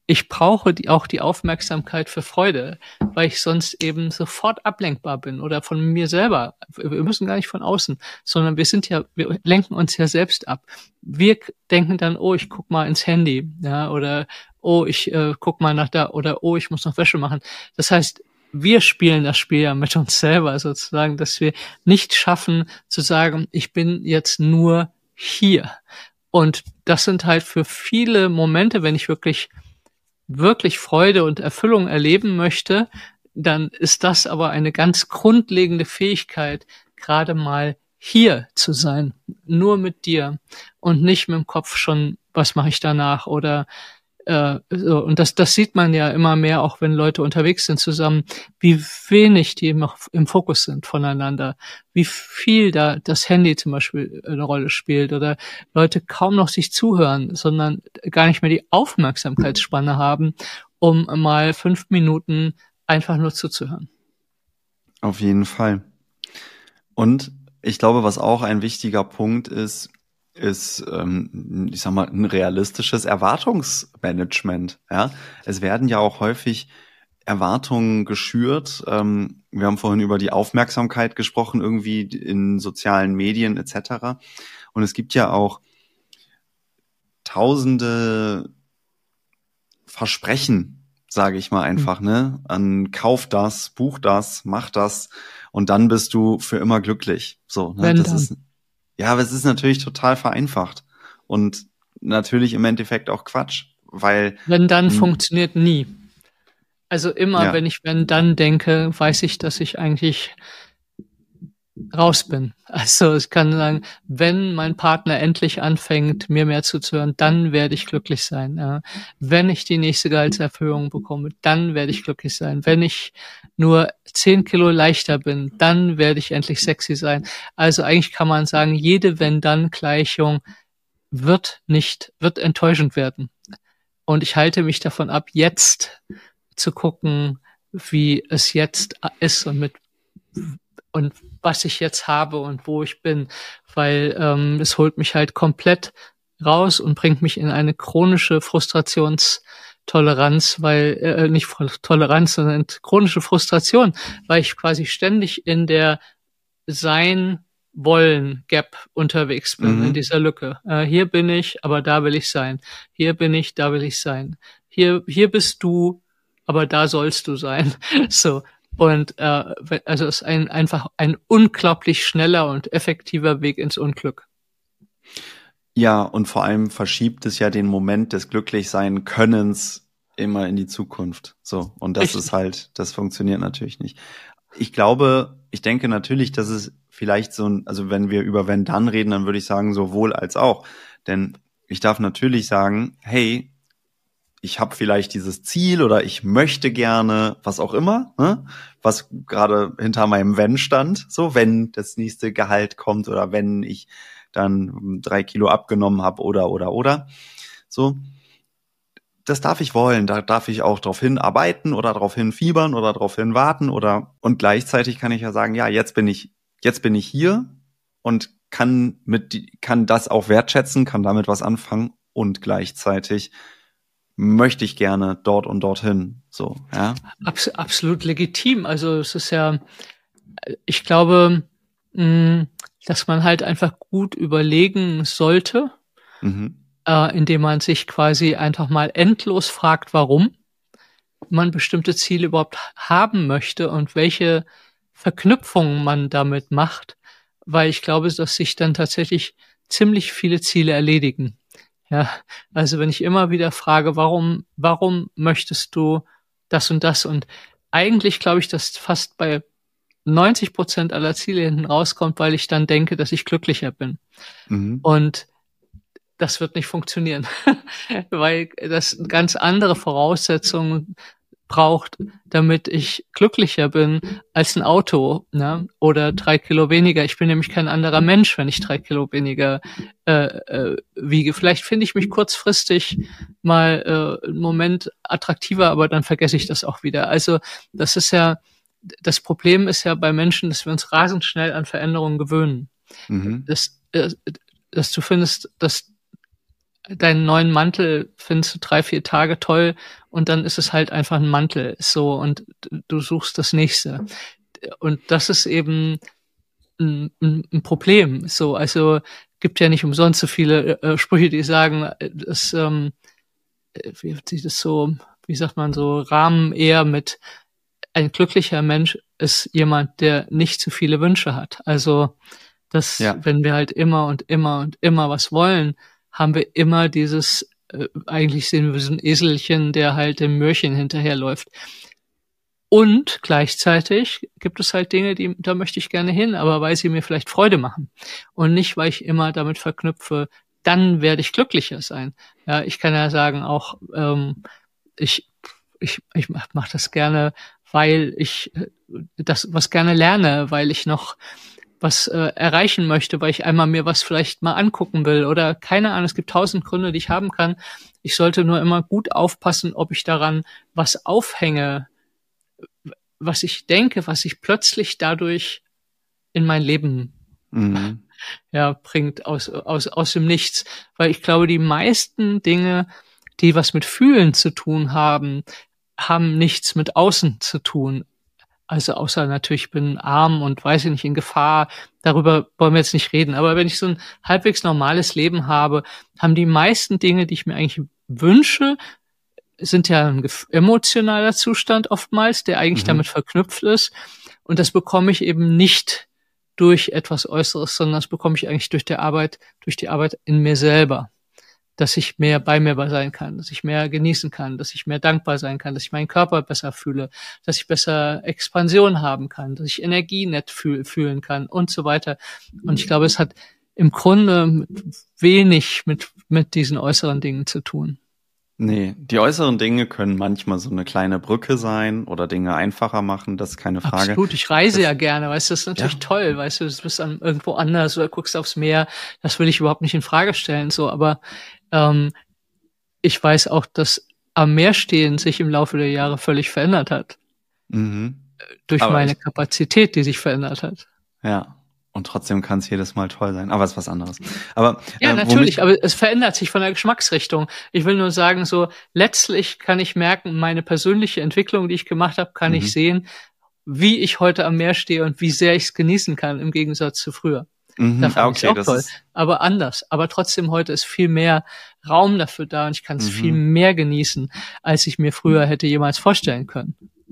ich brauche die, auch die Aufmerksamkeit für Freude, weil ich sonst eben sofort ablenkbar bin oder von mir selber. Wir müssen gar nicht von außen, sondern wir sind ja, wir lenken uns ja selbst ab. Wir denken dann, oh, ich guck mal ins Handy, ja, oder oh, ich äh, guck mal nach da, oder oh, ich muss noch Wäsche machen. Das heißt, wir spielen das Spiel ja mit uns selber sozusagen, dass wir nicht schaffen zu sagen, ich bin jetzt nur hier. Und das sind halt für viele Momente, wenn ich wirklich wirklich Freude und Erfüllung erleben möchte, dann ist das aber eine ganz grundlegende Fähigkeit, gerade mal hier zu sein, nur mit dir und nicht mit dem Kopf schon, was mache ich danach oder äh, so. Und das, das sieht man ja immer mehr, auch wenn Leute unterwegs sind zusammen, wie wenig die noch im Fokus sind voneinander, wie viel da das Handy zum Beispiel eine Rolle spielt oder Leute kaum noch sich zuhören, sondern gar nicht mehr die Aufmerksamkeitsspanne haben, um mal fünf Minuten einfach nur zuzuhören. Auf jeden Fall. Und ich glaube, was auch ein wichtiger Punkt ist, ist, ähm, ich sag mal, ein realistisches Erwartungsmanagement. Ja, es werden ja auch häufig Erwartungen geschürt. Ähm, wir haben vorhin über die Aufmerksamkeit gesprochen, irgendwie in sozialen Medien et cetera. Und es gibt ja auch tausende Versprechen, sage ich mal einfach, mhm. ne? An kauf das, buch das, mach das und dann bist du für immer glücklich. So, ne? Wenn das dann. ist Ja, aber es ist natürlich total vereinfacht und natürlich im Endeffekt auch Quatsch, weil Wenn dann funktioniert nie. Also immer, ja. wenn ich wenn dann denke, weiß ich, dass ich eigentlich raus bin. Also ich kann sagen, wenn mein Partner endlich anfängt, mir mehr zuzuhören, dann werde ich glücklich sein. Ja. Wenn ich die nächste Gehaltserhöhung bekomme, dann werde ich glücklich sein. Wenn ich nur zehn Kilo leichter bin, dann werde ich endlich sexy sein. Also eigentlich kann man sagen, jede Wenn-Dann-Gleichung wird nicht, wird enttäuschend werden. Und ich halte mich davon ab, jetzt zu gucken, wie es jetzt ist und mit und was ich jetzt habe und wo ich bin, weil ähm, es holt mich halt komplett raus und bringt mich in eine chronische Frustrationstoleranz, weil äh, nicht Toleranz, sondern chronische Frustration, weil ich quasi ständig in der Sein-Wollen-Gap unterwegs bin, Mhm. in dieser Lücke. Äh, hier bin ich, aber da will ich sein. Hier bin ich, da will ich sein. Hier, hier bist du, aber da sollst du sein. So. Und äh, also es ist ein, einfach ein unglaublich schneller und effektiver Weg ins Unglück. Ja, und vor allem verschiebt es ja den Moment des Glücklichsein-Könnens immer in die Zukunft. So, und das Richtig. ist halt, das funktioniert natürlich nicht. Ich glaube, ich denke natürlich, dass es vielleicht so ein, also wenn wir über wenn dann reden, dann würde ich sagen, sowohl als auch. Denn ich darf natürlich sagen, hey, ich habe vielleicht dieses Ziel oder ich möchte gerne, was auch immer, ne? Was gerade hinter meinem Wenn stand, so wenn das nächste Gehalt kommt oder wenn ich dann drei Kilo abgenommen habe oder oder oder so. Das darf ich wollen, da darf ich auch drauf hinarbeiten oder drauf hinfiebern oder drauf hin warten oder und gleichzeitig kann ich ja sagen, ja, jetzt bin ich jetzt bin ich hier und kann mit kann das auch wertschätzen, kann damit was anfangen und gleichzeitig möchte ich gerne dort und dorthin, so, ja. Abs- absolut legitim. Also es ist ja, ich glaube, mh, dass man halt einfach gut überlegen sollte, Mhm. äh, indem man sich quasi einfach mal endlos fragt, warum man bestimmte Ziele überhaupt haben möchte und welche Verknüpfungen man damit macht, weil ich glaube, dass sich dann tatsächlich ziemlich viele Ziele erledigen. Ja, also wenn ich immer wieder frage, warum, warum möchtest du das und das? Und eigentlich glaube ich, dass fast bei neunzig Prozent aller Ziele hinten rauskommt, weil ich dann denke, dass ich glücklicher bin. Mhm. Und das wird nicht funktionieren, weil das ganz andere Voraussetzungen braucht, damit ich glücklicher bin als ein Auto, ne? Oder drei Kilo weniger. Ich bin nämlich kein anderer Mensch, wenn ich drei Kilo weniger äh, äh, wiege. Vielleicht finde ich mich kurzfristig mal äh, einen Moment attraktiver, aber dann vergesse ich das auch wieder. Also das ist ja, das Problem ist ja bei Menschen, dass wir uns rasend schnell an Veränderungen gewöhnen. Mhm. Das, äh, dass du findest, dass deinen neuen Mantel findest du drei, vier Tage toll und dann ist es halt einfach ein Mantel, so, und du suchst das nächste. Und das ist eben ein, ein, ein Problem, so, also gibt ja nicht umsonst so viele äh, Sprüche, die sagen, dass, ähm, wie sieht es so, wie sagt man so, Rahmen eher mit ein glücklicher Mensch ist jemand, der nicht zu viele Wünsche hat. Also, dass Ja. wenn wir halt immer und immer und immer was wollen, haben wir immer dieses, äh, eigentlich sehen wir so ein Eselchen, der halt dem Möhrchen hinterherläuft. Und gleichzeitig gibt es halt Dinge, die, da möchte ich gerne hin, aber weil sie mir vielleicht Freude machen. Und nicht, weil ich immer damit verknüpfe, dann werde ich glücklicher sein. Ja, ich kann ja sagen auch, ähm, ich, ich, ich mach, mach das gerne, weil ich äh, das was gerne lerne, weil ich noch was äh, erreichen möchte, weil ich einmal mir was vielleicht mal angucken will oder keine Ahnung, es gibt tausend Gründe, die ich haben kann. Ich sollte nur immer gut aufpassen, ob ich daran was aufhänge, was ich denke, was ich plötzlich dadurch in mein Leben Mhm. ja, bringt aus, aus, aus dem Nichts. Weil ich glaube, die meisten Dinge, die was mit Fühlen zu tun haben, haben nichts mit Außen zu tun. Also außer natürlich, ich bin arm und weiß ich nicht, in Gefahr, darüber wollen wir jetzt nicht reden. Aber wenn ich so ein halbwegs normales Leben habe, haben die meisten Dinge, die ich mir eigentlich wünsche, sind ja ein emotionaler Zustand oftmals, der eigentlich Mhm. damit verknüpft ist. Und das bekomme ich eben nicht durch etwas Äußeres, sondern das bekomme ich eigentlich durch die Arbeit, durch die Arbeit in mir selber. Dass ich mehr bei mir sein kann, dass ich mehr genießen kann, dass ich mehr dankbar sein kann, dass ich meinen Körper besser fühle, dass ich besser Expansion haben kann, dass ich Energie nett fühl, fühlen kann und so weiter. Und ich glaube, es hat im Grunde wenig mit, mit diesen äußeren Dingen zu tun. Nee, die äußeren Dinge können manchmal so eine kleine Brücke sein oder Dinge einfacher machen, das ist keine Frage. Absolut, ich reise Das- ja gerne, weißt du, das ist natürlich Ja. toll, weißt du, du bist an, irgendwo anders oder guckst aufs Meer, das will ich überhaupt nicht in Frage stellen, so, aber ähm, ich weiß auch, dass am Meer stehen sich im Laufe der Jahre völlig verändert hat, Mhm. durch Aber meine ich- Kapazität, die sich verändert hat. Ja. Und trotzdem kann es jedes Mal toll sein. Aber es ist was anderes. Aber Ja, äh, natürlich, womit- aber es verändert sich von der Geschmacksrichtung. Ich will nur sagen, so letztlich kann ich merken, meine persönliche Entwicklung, die ich gemacht habe, kann Mhm. ich sehen, wie ich heute am Meer stehe und wie sehr ich es genießen kann im Gegensatz zu früher. Mhm. Da Ah, fand ich okay, auch das toll, ist aber anders. Aber trotzdem heute ist viel mehr Raum dafür da und ich kann es Mhm. viel mehr genießen, als ich mir früher hätte jemals vorstellen können.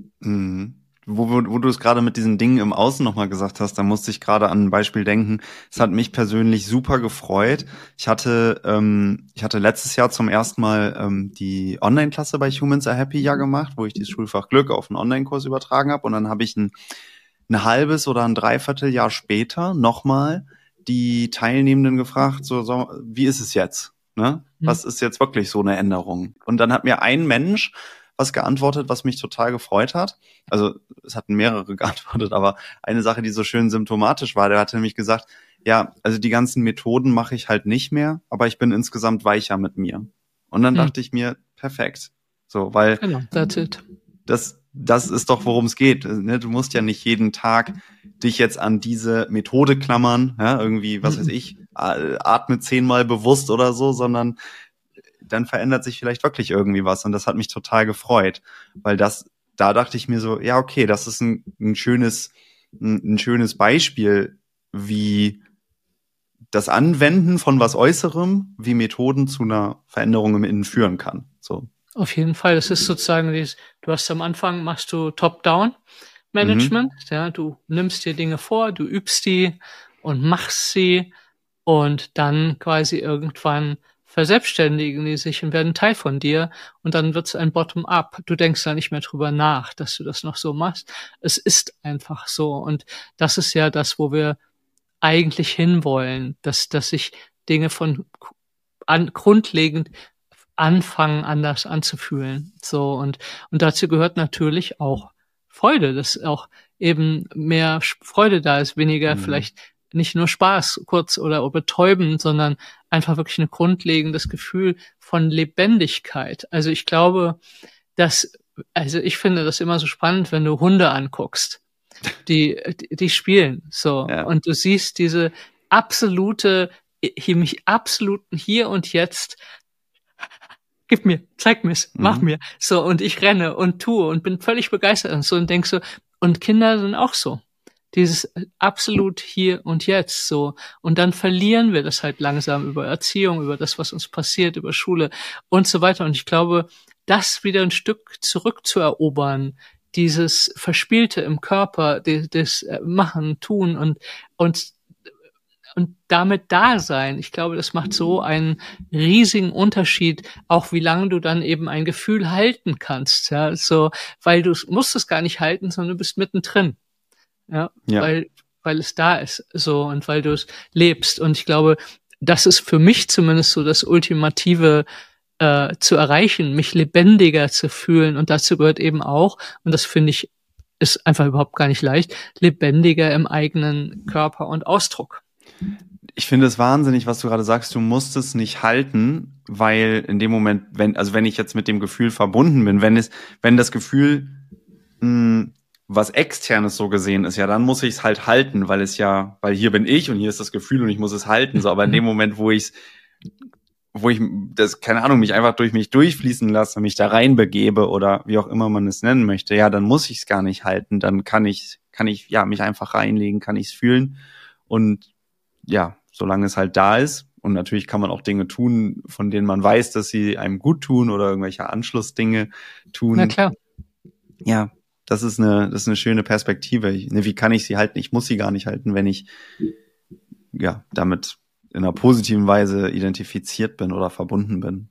Mhm. Wo, wo, wo du es gerade mit diesen Dingen im Außen nochmal gesagt hast, da musste ich gerade an ein Beispiel denken. Es hat mich persönlich super gefreut. Ich hatte, ähm, ich hatte letztes Jahr zum ersten Mal ähm, die Online-Klasse bei Humans Are Happy ja gemacht, wo ich das Schulfach Glück auf einen Online-Kurs übertragen habe. Und dann habe ich ein, ein halbes oder ein Dreivierteljahr später nochmal die Teilnehmenden gefragt, so, so wie ist es jetzt? Ne? Mhm. Was ist jetzt wirklich so eine Änderung? Und dann hat mir ein Mensch was geantwortet, was mich total gefreut hat. Also es hatten mehrere geantwortet, aber eine Sache, die so schön symptomatisch war, der hatte nämlich gesagt, ja, also die ganzen Methoden mache ich halt nicht mehr, aber ich bin insgesamt weicher mit mir. Und dann Hm. dachte ich mir, perfekt. So, weil Genau, that's it. das, das ist doch, worum es geht. Ne? Du musst ja nicht jeden Tag dich jetzt an diese Methode klammern, ja, irgendwie, was Mhm. weiß ich, atme zehnmal bewusst oder so, sondern dann verändert sich vielleicht wirklich irgendwie was. Und das hat mich total gefreut, weil das, da dachte ich mir so, ja, okay, das ist ein, ein schönes, ein, ein schönes Beispiel, wie das Anwenden von was Äußerem, wie Methoden zu einer Veränderung im Innen führen kann. So. Auf jeden Fall, das ist sozusagen dieses, du hast am Anfang, machst du Top-Down-Management, Mhm. ja, du nimmst dir Dinge vor, du übst die und machst sie und dann quasi irgendwann verselbstständigen die sich und werden Teil von dir und dann wird's ein Bottom-up. Du denkst da nicht mehr drüber nach, dass du das noch so machst. Es ist einfach so und das ist ja das, wo wir eigentlich hinwollen, dass, dass sich Dinge von an, grundlegend anfangen, anders anzufühlen. So, und, und dazu gehört natürlich auch Freude, dass auch eben mehr Freude da ist, weniger Mhm. vielleicht nicht nur Spaß kurz oder betäuben, sondern einfach wirklich ein grundlegendes Gefühl von Lebendigkeit. Also ich glaube, dass, also ich finde das immer so spannend, wenn du Hunde anguckst, die, die, die spielen, so. Ja. Und du siehst diese absolute, hier, mich absoluten Hier und Jetzt, gib mir, zeig mir's, mach Mhm. mir. So, und ich renne und tue und bin völlig begeistert und so und denk so, und Kinder sind auch so. Dieses absolut hier und jetzt so. Und dann verlieren wir das halt langsam über Erziehung, über das, was uns passiert, über Schule und so weiter. Und ich glaube, das wieder ein Stück zurückzuerobern, dieses Verspielte im Körper, das, das Machen, Tun und, und, und damit da sein. Ich glaube, das macht so einen riesigen Unterschied, auch wie lange du dann eben ein Gefühl halten kannst, ja, so, weil du musst es gar nicht halten, sondern du bist mittendrin. Ja, Ja. weil, weil es da ist, so, und weil du es lebst. Und ich glaube, das ist für mich zumindest so das Ultimative, äh, zu erreichen, mich lebendiger zu fühlen. Und dazu gehört eben auch, und das finde ich, ist einfach überhaupt gar nicht leicht, lebendiger im eigenen Körper und Ausdruck. Ich finde es wahnsinnig, was du gerade sagst. Du musst es nicht halten, weil in dem Moment, wenn, also wenn ich jetzt mit dem Gefühl verbunden bin, wenn es, wenn das Gefühl, mh, was Externes so gesehen ist, ja, dann muss ich es halt halten, weil es ja, weil hier bin ich und hier ist das Gefühl und ich muss es halten. So, aber in dem Moment, wo ich wo ich das, keine Ahnung, mich einfach durch mich durchfließen lasse, mich da reinbegebe oder wie auch immer man es nennen möchte, ja, dann muss ich es gar nicht halten. Dann kann ich, kann ich ja mich einfach reinlegen, kann ich es fühlen und ja, solange es halt da ist. Und natürlich kann man auch Dinge tun, von denen man weiß, dass sie einem gut tun oder irgendwelche Anschlussdinge tun. Na klar. Ja, das ist eine, das ist eine schöne Perspektive. Ne, wie kann ich sie halten? Ich muss sie gar nicht halten, wenn ich ja damit in einer positiven Weise identifiziert bin oder verbunden bin.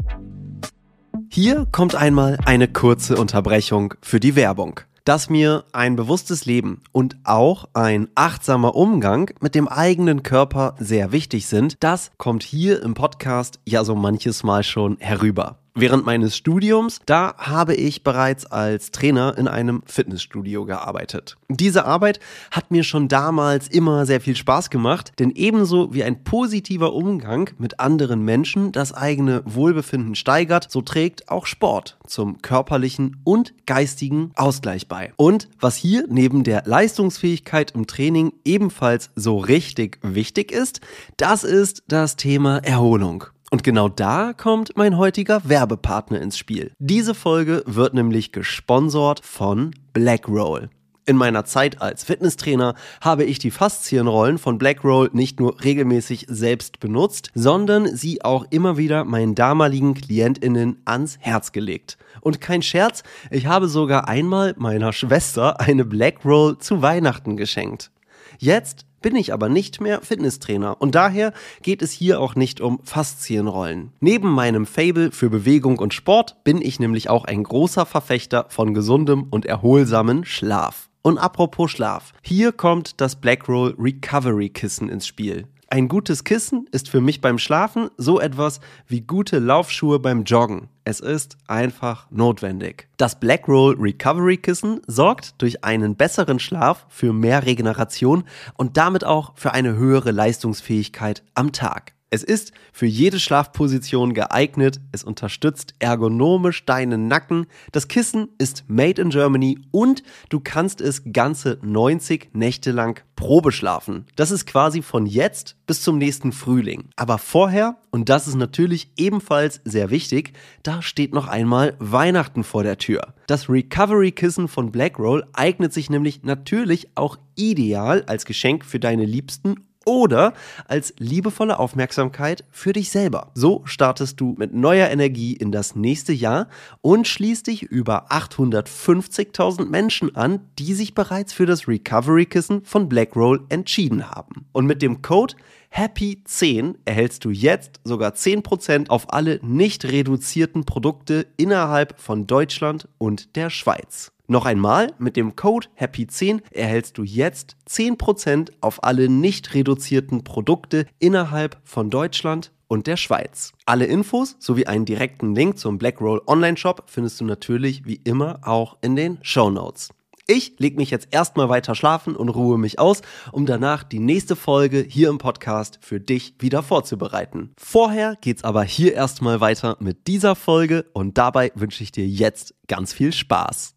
Hier kommt einmal eine kurze Unterbrechung für die Werbung. Dass mir ein bewusstes Leben und auch ein achtsamer Umgang mit dem eigenen Körper sehr wichtig sind, das kommt hier im Podcast ja so manches Mal schon herüber. Während meines Studiums, da habe ich bereits als Trainer in einem Fitnessstudio gearbeitet. Diese Arbeit hat mir schon damals immer sehr viel Spaß gemacht, denn ebenso wie ein positiver Umgang mit anderen Menschen das eigene Wohlbefinden steigert, so trägt auch Sport zum körperlichen und geistigen Ausgleich bei. Und was hier neben der Leistungsfähigkeit im Training ebenfalls so richtig wichtig ist, das ist das Thema Erholung. Und genau da kommt mein heutiger Werbepartner ins Spiel. Diese Folge wird nämlich gesponsert von Blackroll. In meiner Zeit als Fitnesstrainer habe ich die Faszienrollen von Blackroll nicht nur regelmäßig selbst benutzt, sondern sie auch immer wieder meinen damaligen KlientInnen ans Herz gelegt. Und kein Scherz, ich habe sogar einmal meiner Schwester eine Blackroll zu Weihnachten geschenkt. Jetzt bin ich aber nicht mehr Fitnesstrainer und daher geht es hier auch nicht um Faszienrollen. Neben meinem Faible für Bewegung und Sport bin ich nämlich auch ein großer Verfechter von gesundem und erholsamen Schlaf. Und apropos Schlaf, hier kommt das Blackroll Recovery Kissen ins Spiel. Ein gutes Kissen ist für mich beim Schlafen so etwas wie gute Laufschuhe beim Joggen. Es ist einfach notwendig. Das Blackroll Recovery Kissen sorgt durch einen besseren Schlaf für mehr Regeneration und damit auch für eine höhere Leistungsfähigkeit am Tag. Es ist für jede Schlafposition geeignet, es unterstützt ergonomisch deinen Nacken, das Kissen ist made in Germany und du kannst es ganze neunzig Nächte lang Probeschlafen. Das ist quasi von jetzt bis zum nächsten Frühling. Aber vorher, und das ist natürlich ebenfalls sehr wichtig, da steht noch einmal Weihnachten vor der Tür. Das Recovery-Kissen von Blackroll eignet sich nämlich natürlich auch ideal als Geschenk für deine Liebsten oder als liebevolle Aufmerksamkeit für dich selber. So startest du mit neuer Energie in das nächste Jahr und schließt dich über achthundertfünfzigtausend Menschen an, die sich bereits für das Recovery-Kissen von Blackroll entschieden haben. Und mit dem Code Happy zehn erhältst du jetzt sogar zehn Prozent auf alle nicht reduzierten Produkte innerhalb von Deutschland und der Schweiz. Noch einmal, mit dem Code Happy zehn erhältst du jetzt zehn Prozent auf alle nicht reduzierten Produkte innerhalb von Deutschland und der Schweiz. Alle Infos sowie einen direkten Link zum Blackroll Online-Shop findest du natürlich wie immer auch in den Shownotes. Ich leg mich jetzt erstmal weiter schlafen und ruhe mich aus, um danach die nächste Folge hier im Podcast für dich wieder vorzubereiten. Vorher geht's aber hier erstmal weiter mit dieser Folge und dabei wünsche ich dir jetzt ganz viel Spaß.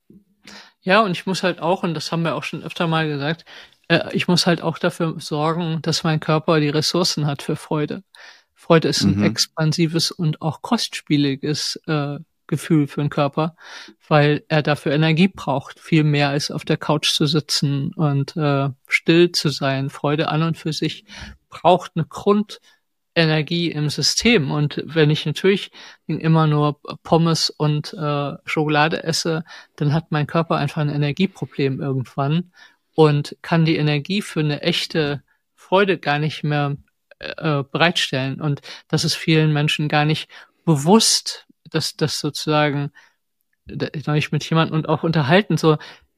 Ja, und ich muss halt auch, und das haben wir auch schon öfter mal gesagt, äh, ich muss halt auch dafür sorgen, dass mein Körper die Ressourcen hat für Freude. Freude ist ein Mhm. expansives und auch kostspieliges äh, Gefühl für den Körper, weil er dafür Energie braucht, viel mehr als auf der Couch zu sitzen und äh, still zu sein. Freude an und für sich braucht eine Grundenergie im System. Und wenn ich natürlich immer nur Pommes und äh, Schokolade esse, dann hat mein Körper einfach ein Energieproblem irgendwann und kann die Energie für eine echte Freude gar nicht mehr äh, bereitstellen. Und das ist vielen Menschen gar nicht bewusst, dass das sozusagen, da habe ich mit jemandem und auch unterhalten, so,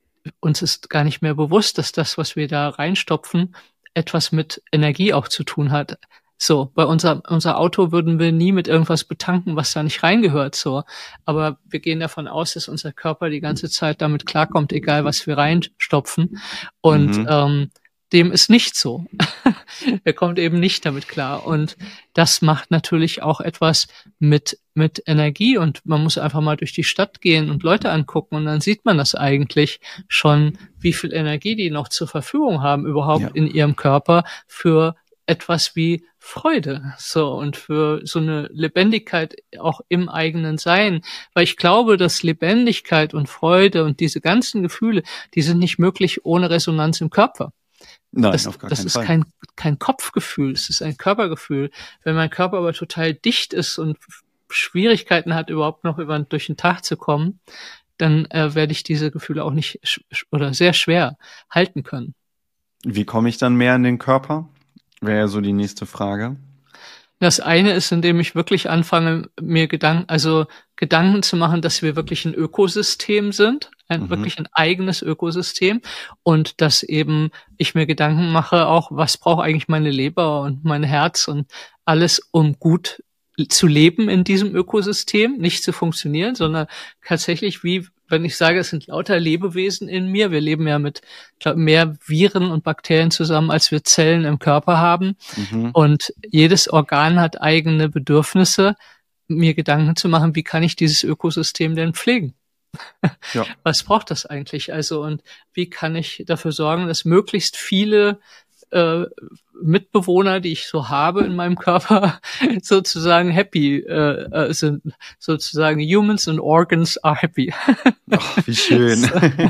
uns ist gar nicht mehr bewusst, dass das, was wir da reinstopfen, etwas mit Energie auch zu tun hat. So, bei unser, unser Auto würden wir nie mit irgendwas betanken, was da nicht reingehört, so. Aber wir gehen davon aus, dass unser Körper die ganze Zeit damit klarkommt, egal was wir reinstopfen. Und Mhm. ähm, dem ist nicht so. Er kommt eben nicht damit klar. Und das macht natürlich auch etwas mit, mit Energie. Und man muss einfach mal durch die Stadt gehen und Leute angucken. Und dann sieht man das eigentlich schon, wie viel Energie die noch zur Verfügung haben überhaupt Ja. in ihrem Körper für etwas wie Freude, so, und für so eine Lebendigkeit auch im eigenen Sein. Weil ich glaube, dass Lebendigkeit und Freude und diese ganzen Gefühle, die sind nicht möglich ohne Resonanz im Körper. Nein, Das, auf gar das keinen ist Fall. kein, kein Kopfgefühl, es ist ein Körpergefühl. Wenn mein Körper aber total dicht ist und Schwierigkeiten hat, überhaupt noch über, durch den Tag zu kommen, dann äh, werde ich diese Gefühle auch nicht sch- oder sehr schwer halten können. Wie komme ich dann mehr in den Körper? Wäre ja so die nächste Frage. Das eine ist, indem ich wirklich anfange, mir Gedanken, also Gedanken zu machen, dass wir wirklich ein Ökosystem sind, ein Mhm. wirklich ein eigenes Ökosystem, und dass eben ich mir Gedanken mache, auch was braucht eigentlich meine Leber und mein Herz und alles, um gut zu leben in diesem Ökosystem, nicht zu funktionieren, sondern tatsächlich, wie wenn ich sage, es sind lauter Lebewesen in mir. Wir leben ja mit, ich glaube, mehr Viren und Bakterien zusammen, als wir Zellen im Körper haben. Mhm. Und jedes Organ hat eigene Bedürfnisse, mir Gedanken zu machen, wie kann ich dieses Ökosystem denn pflegen? Ja. Was braucht das eigentlich? Also, und wie kann ich dafür sorgen, dass möglichst viele äh, Mitbewohner, die ich so habe in meinem Körper, sozusagen happy äh, äh, sind, sozusagen humans and organs are happy. Ach, wie schön.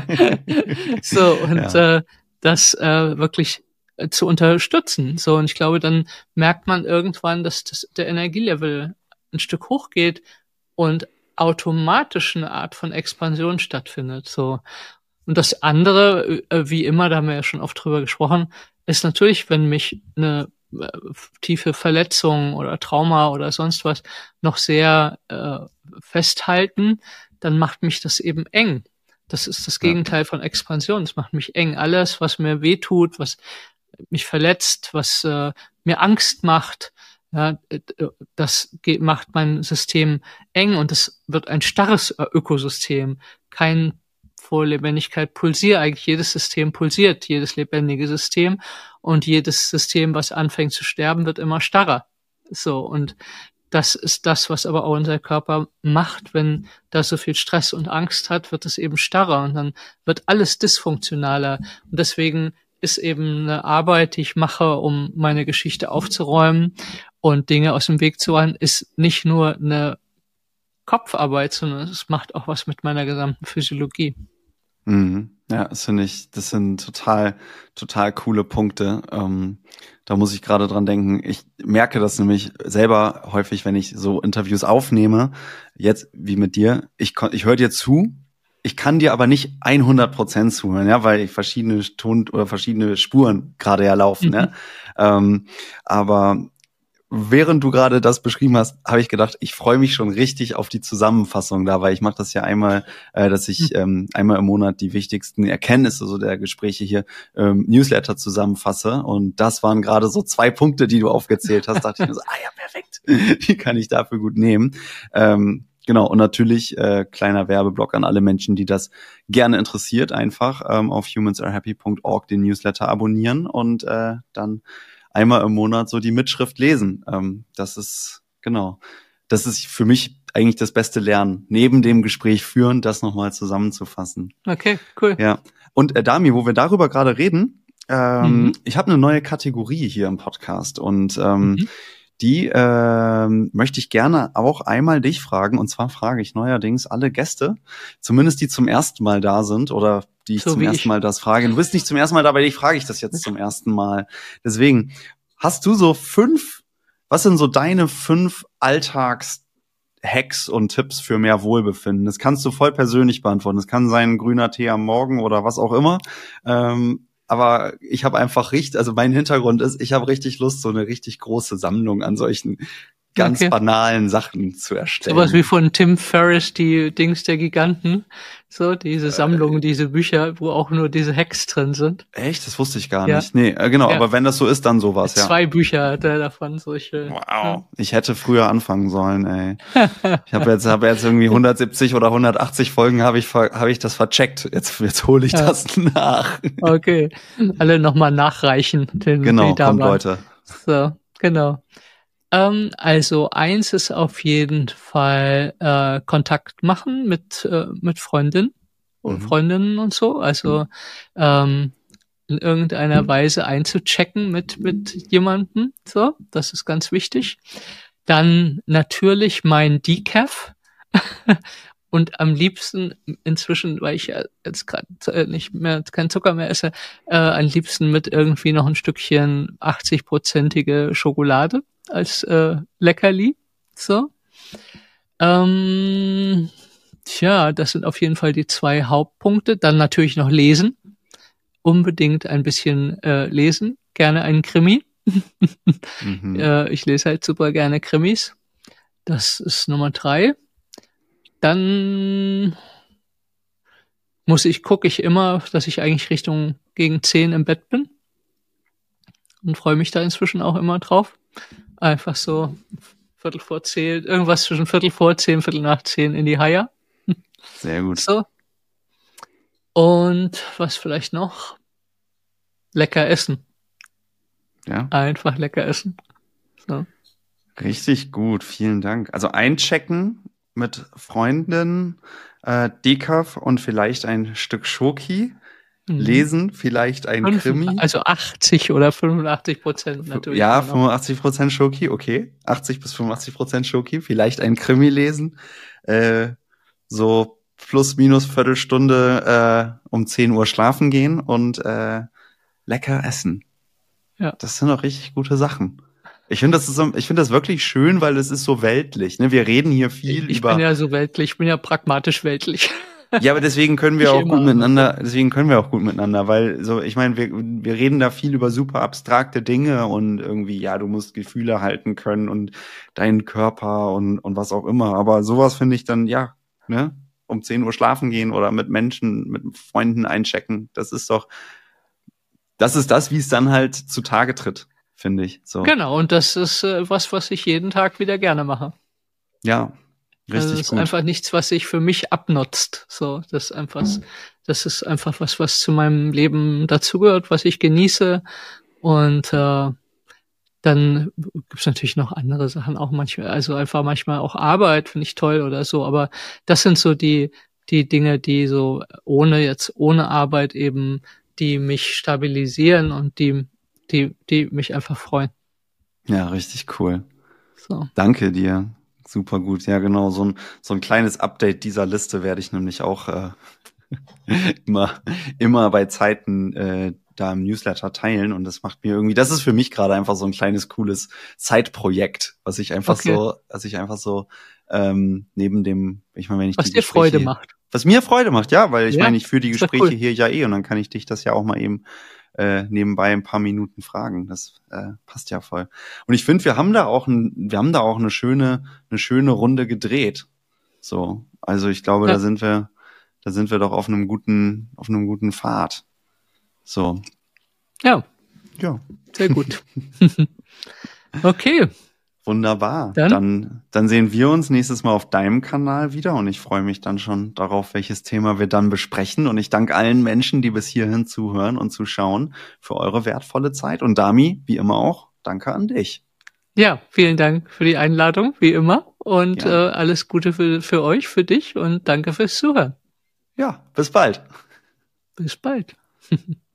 So, so und Ja. äh, das äh, wirklich äh, zu unterstützen. So, und ich glaube, dann merkt man irgendwann, dass das, der Energielevel ein Stück hochgeht und automatisch eine Art von Expansion stattfindet. So. Und das andere, äh, wie immer, da haben wir ja schon oft drüber gesprochen, ist natürlich, wenn mich eine äh, tiefe Verletzung oder Trauma oder sonst was noch sehr äh, festhalten, dann macht mich das eben eng. Das ist das Ja. Gegenteil von Expansion. Es macht mich eng. Alles, was mir wehtut, was mich verletzt, was äh, mir Angst macht, ja, äh, das geht, macht mein System eng, und es wird ein starres äh, Ökosystem, kein vor Lebendigkeit pulsiert. Eigentlich jedes System pulsiert, jedes lebendige System, und jedes System, was anfängt zu sterben, wird immer starrer. So, und das ist das, was aber auch unser Körper macht. Wenn da so viel Stress und Angst hat, wird es eben starrer, und dann wird alles dysfunktionaler. Und deswegen ist eben eine Arbeit, die ich mache, um meine Geschichte aufzuräumen und Dinge aus dem Weg zu räumen, ist nicht nur eine Kopfarbeit, sondern es macht auch was mit meiner gesamten Physiologie. Mhm. Ja, das finde ich, das sind total, total coole Punkte. Ähm, da muss ich gerade dran denken. Ich merke das nämlich selber häufig, wenn ich so Interviews aufnehme, jetzt wie mit dir. Ich, kon- ich höre dir zu, ich kann dir aber nicht hundert Prozent zuhören, ja, weil verschiedene Ton oder verschiedene Spuren gerade ja laufen, Mhm. ja. Ähm, aber während du gerade das beschrieben hast, habe ich gedacht, ich freue mich schon richtig auf die Zusammenfassung da, weil ich mache das ja einmal, äh, dass ich ähm, einmal im Monat die wichtigsten Erkenntnisse so der Gespräche hier ähm, Newsletter zusammenfasse, und das waren gerade so zwei Punkte, die du aufgezählt hast. Dachte ich mir so, ah ja, perfekt, die kann ich dafür gut nehmen. Ähm, genau, und natürlich äh, kleiner Werbeblock an alle Menschen, die das gerne interessiert, einfach ähm, auf humans are happy Punkt org den Newsletter abonnieren und äh, dann einmal im Monat so die Mitschrift lesen. Ähm, das ist, genau, das ist für mich eigentlich das beste Lernen, neben dem Gespräch führen, das nochmal zusammenzufassen. Okay, cool. Ja, und äh, Dami, wo wir darüber gerade reden, ähm, Mhm. ich habe eine neue Kategorie hier im Podcast, und ähm, Mhm. Die ähm, möchte ich gerne auch einmal dich fragen. Und zwar frage ich neuerdings alle Gäste, zumindest die zum ersten Mal da sind oder die ich So zum wie ersten ich. Mal das frage. Du bist nicht zum ersten Mal da, aber dich frage ich das jetzt zum ersten Mal. Deswegen, hast du so fünf, was sind so deine fünf Alltags-Hacks und Tipps für mehr Wohlbefinden? Das kannst du voll persönlich beantworten. Das kann sein grüner Tee am Morgen oder was auch immer. Ähm, aber ich habe einfach richtig, also mein Hintergrund ist, ich habe richtig Lust, so eine richtig große Sammlung an solchen ganz Okay. banalen Sachen zu erstellen. Sowas wie von Tim Ferriss, die Dings der Giganten. So, diese Sammlungen, diese Bücher, wo auch nur diese Hacks drin sind. Echt? Das wusste ich gar Ja. nicht. Nee, äh, genau, Ja. aber wenn das so ist, dann sowas, ja. Zwei Bücher hat er davon, solche. Wow. Ich hätte früher anfangen sollen, ey. Ich habe jetzt, hab jetzt irgendwie hundertsiebzig oder hundertachtzig Folgen habe ich, ver- hab ich das vercheckt. Jetzt, jetzt hole ich Ja. das nach. Okay. Alle nochmal nachreichen. Den, Genau, die da kommt waren. Leute. So, genau. Ähm, also eins ist auf jeden Fall äh, Kontakt machen mit äh, mit Freundinnen und Mhm. Freundinnen und so. Also ähm, in irgendeiner Weise einzuchecken mit mit jemandem. So, das ist ganz wichtig. Dann natürlich mein Decaf. Und am liebsten inzwischen, weil ich ja jetzt gerade äh, nicht mehr kein Zucker mehr esse, äh, am liebsten mit irgendwie noch ein Stückchen achtzig-prozentige Schokolade als äh, Leckerli. So. Ähm, tja, das sind auf jeden Fall die zwei Hauptpunkte. Dann natürlich noch lesen. Unbedingt ein bisschen äh, lesen. Gerne einen Krimi. Mhm. Äh, ich lese halt super gerne Krimis. Das ist Nummer drei. Dann muss ich, gucke ich immer, dass ich eigentlich Richtung gegen zehn im Bett bin. Und freue mich da inzwischen auch immer drauf. Einfach so Viertel vor zehn, irgendwas zwischen Viertel vor zehn, Viertel nach zehn in die Haie. Sehr gut. So. Und was vielleicht noch? Lecker essen. Ja, Einfach lecker essen. So. richtig gut. Vielen Dank. Also einchecken mit Freunden, äh, Decaf und vielleicht ein Stück Schoki. Mhm. Lesen, vielleicht ein Fünf, Krimi. also achtzig oder fünfundachtzig Prozent natürlich. Ja, immer noch. fünfundachtzig Prozent Schoki, okay. achtzig bis fünfundachtzig Prozent Schoki, vielleicht ein Krimi lesen. Äh, so plus minus Viertelstunde äh, um zehn Uhr schlafen gehen und äh, lecker essen. Ja. Das sind doch richtig gute Sachen. Ich finde das ist so, ich finde das wirklich schön, weil es ist so weltlich. Ne? Wir reden hier viel Ich über. bin ja so weltlich, ich bin ja pragmatisch weltlich. Ja, aber deswegen können wir Nicht auch immer, gut miteinander, deswegen können wir auch gut miteinander, weil so, ich meine, wir, wir reden da viel über super abstrakte Dinge und irgendwie, ja, du musst Gefühle halten können und deinen Körper und, und was auch immer. Aber sowas finde ich dann, ja, ne, um zehn Uhr schlafen gehen oder mit Menschen, mit Freunden einchecken. Das ist doch, das ist das, wie es dann halt zutage tritt, finde ich. So. Genau, und das ist äh, was, was ich jeden Tag wieder gerne mache. Ja. Richtig also das ist gut. einfach nichts, was sich für mich abnutzt. So, das ist einfach, das ist einfach was, was zu meinem Leben dazugehört, was ich genieße. Und äh, dann gibt's natürlich noch andere Sachen auch manchmal, also einfach manchmal auch Arbeit finde ich toll oder so. Aber das sind so die die Dinge, die so ohne jetzt ohne Arbeit eben, die mich stabilisieren und die die die mich einfach freuen. Ja, richtig cool. So. Danke dir. Super gut, ja genau, so ein so ein kleines Update dieser Liste werde ich nämlich auch äh, immer immer bei Zeiten äh, da im Newsletter teilen und das macht mir irgendwie, das ist für mich gerade einfach so ein kleines cooles Zeitprojekt, was ich einfach Okay. so, was ich einfach so ähm, neben dem, ich meine, wenn ich Was die dir Freude Gespräche- macht. Was mir Freude macht, ja, weil ich Ja, meine, ich führe die ist doch Gespräche cool. hier ja eh und dann kann ich dich das ja auch mal eben äh, nebenbei ein paar Minuten fragen. Das äh, passt ja voll. Und ich finde, wir haben da auch ein, wir haben da auch eine schöne, eine schöne Runde gedreht. So, also ich glaube, Ja. da sind wir, da sind wir doch auf einem guten, auf einem guten Pfad. So, Ja, ja, sehr gut. Okay, wunderbar. Dann? Dann, dann sehen wir uns nächstes Mal auf deinem Kanal wieder und ich freue mich dann schon darauf, welches Thema wir dann besprechen. Und ich danke allen Menschen, die bis hierhin zuhören und zuschauen, für eure wertvolle Zeit. Und Dami, wie immer auch, danke an dich. ja, vielen Dank für die Einladung, wie immer. Und Ja. äh, alles Gute für, für euch, für dich und danke fürs Zuhören. Ja, bis bald. Bis bald.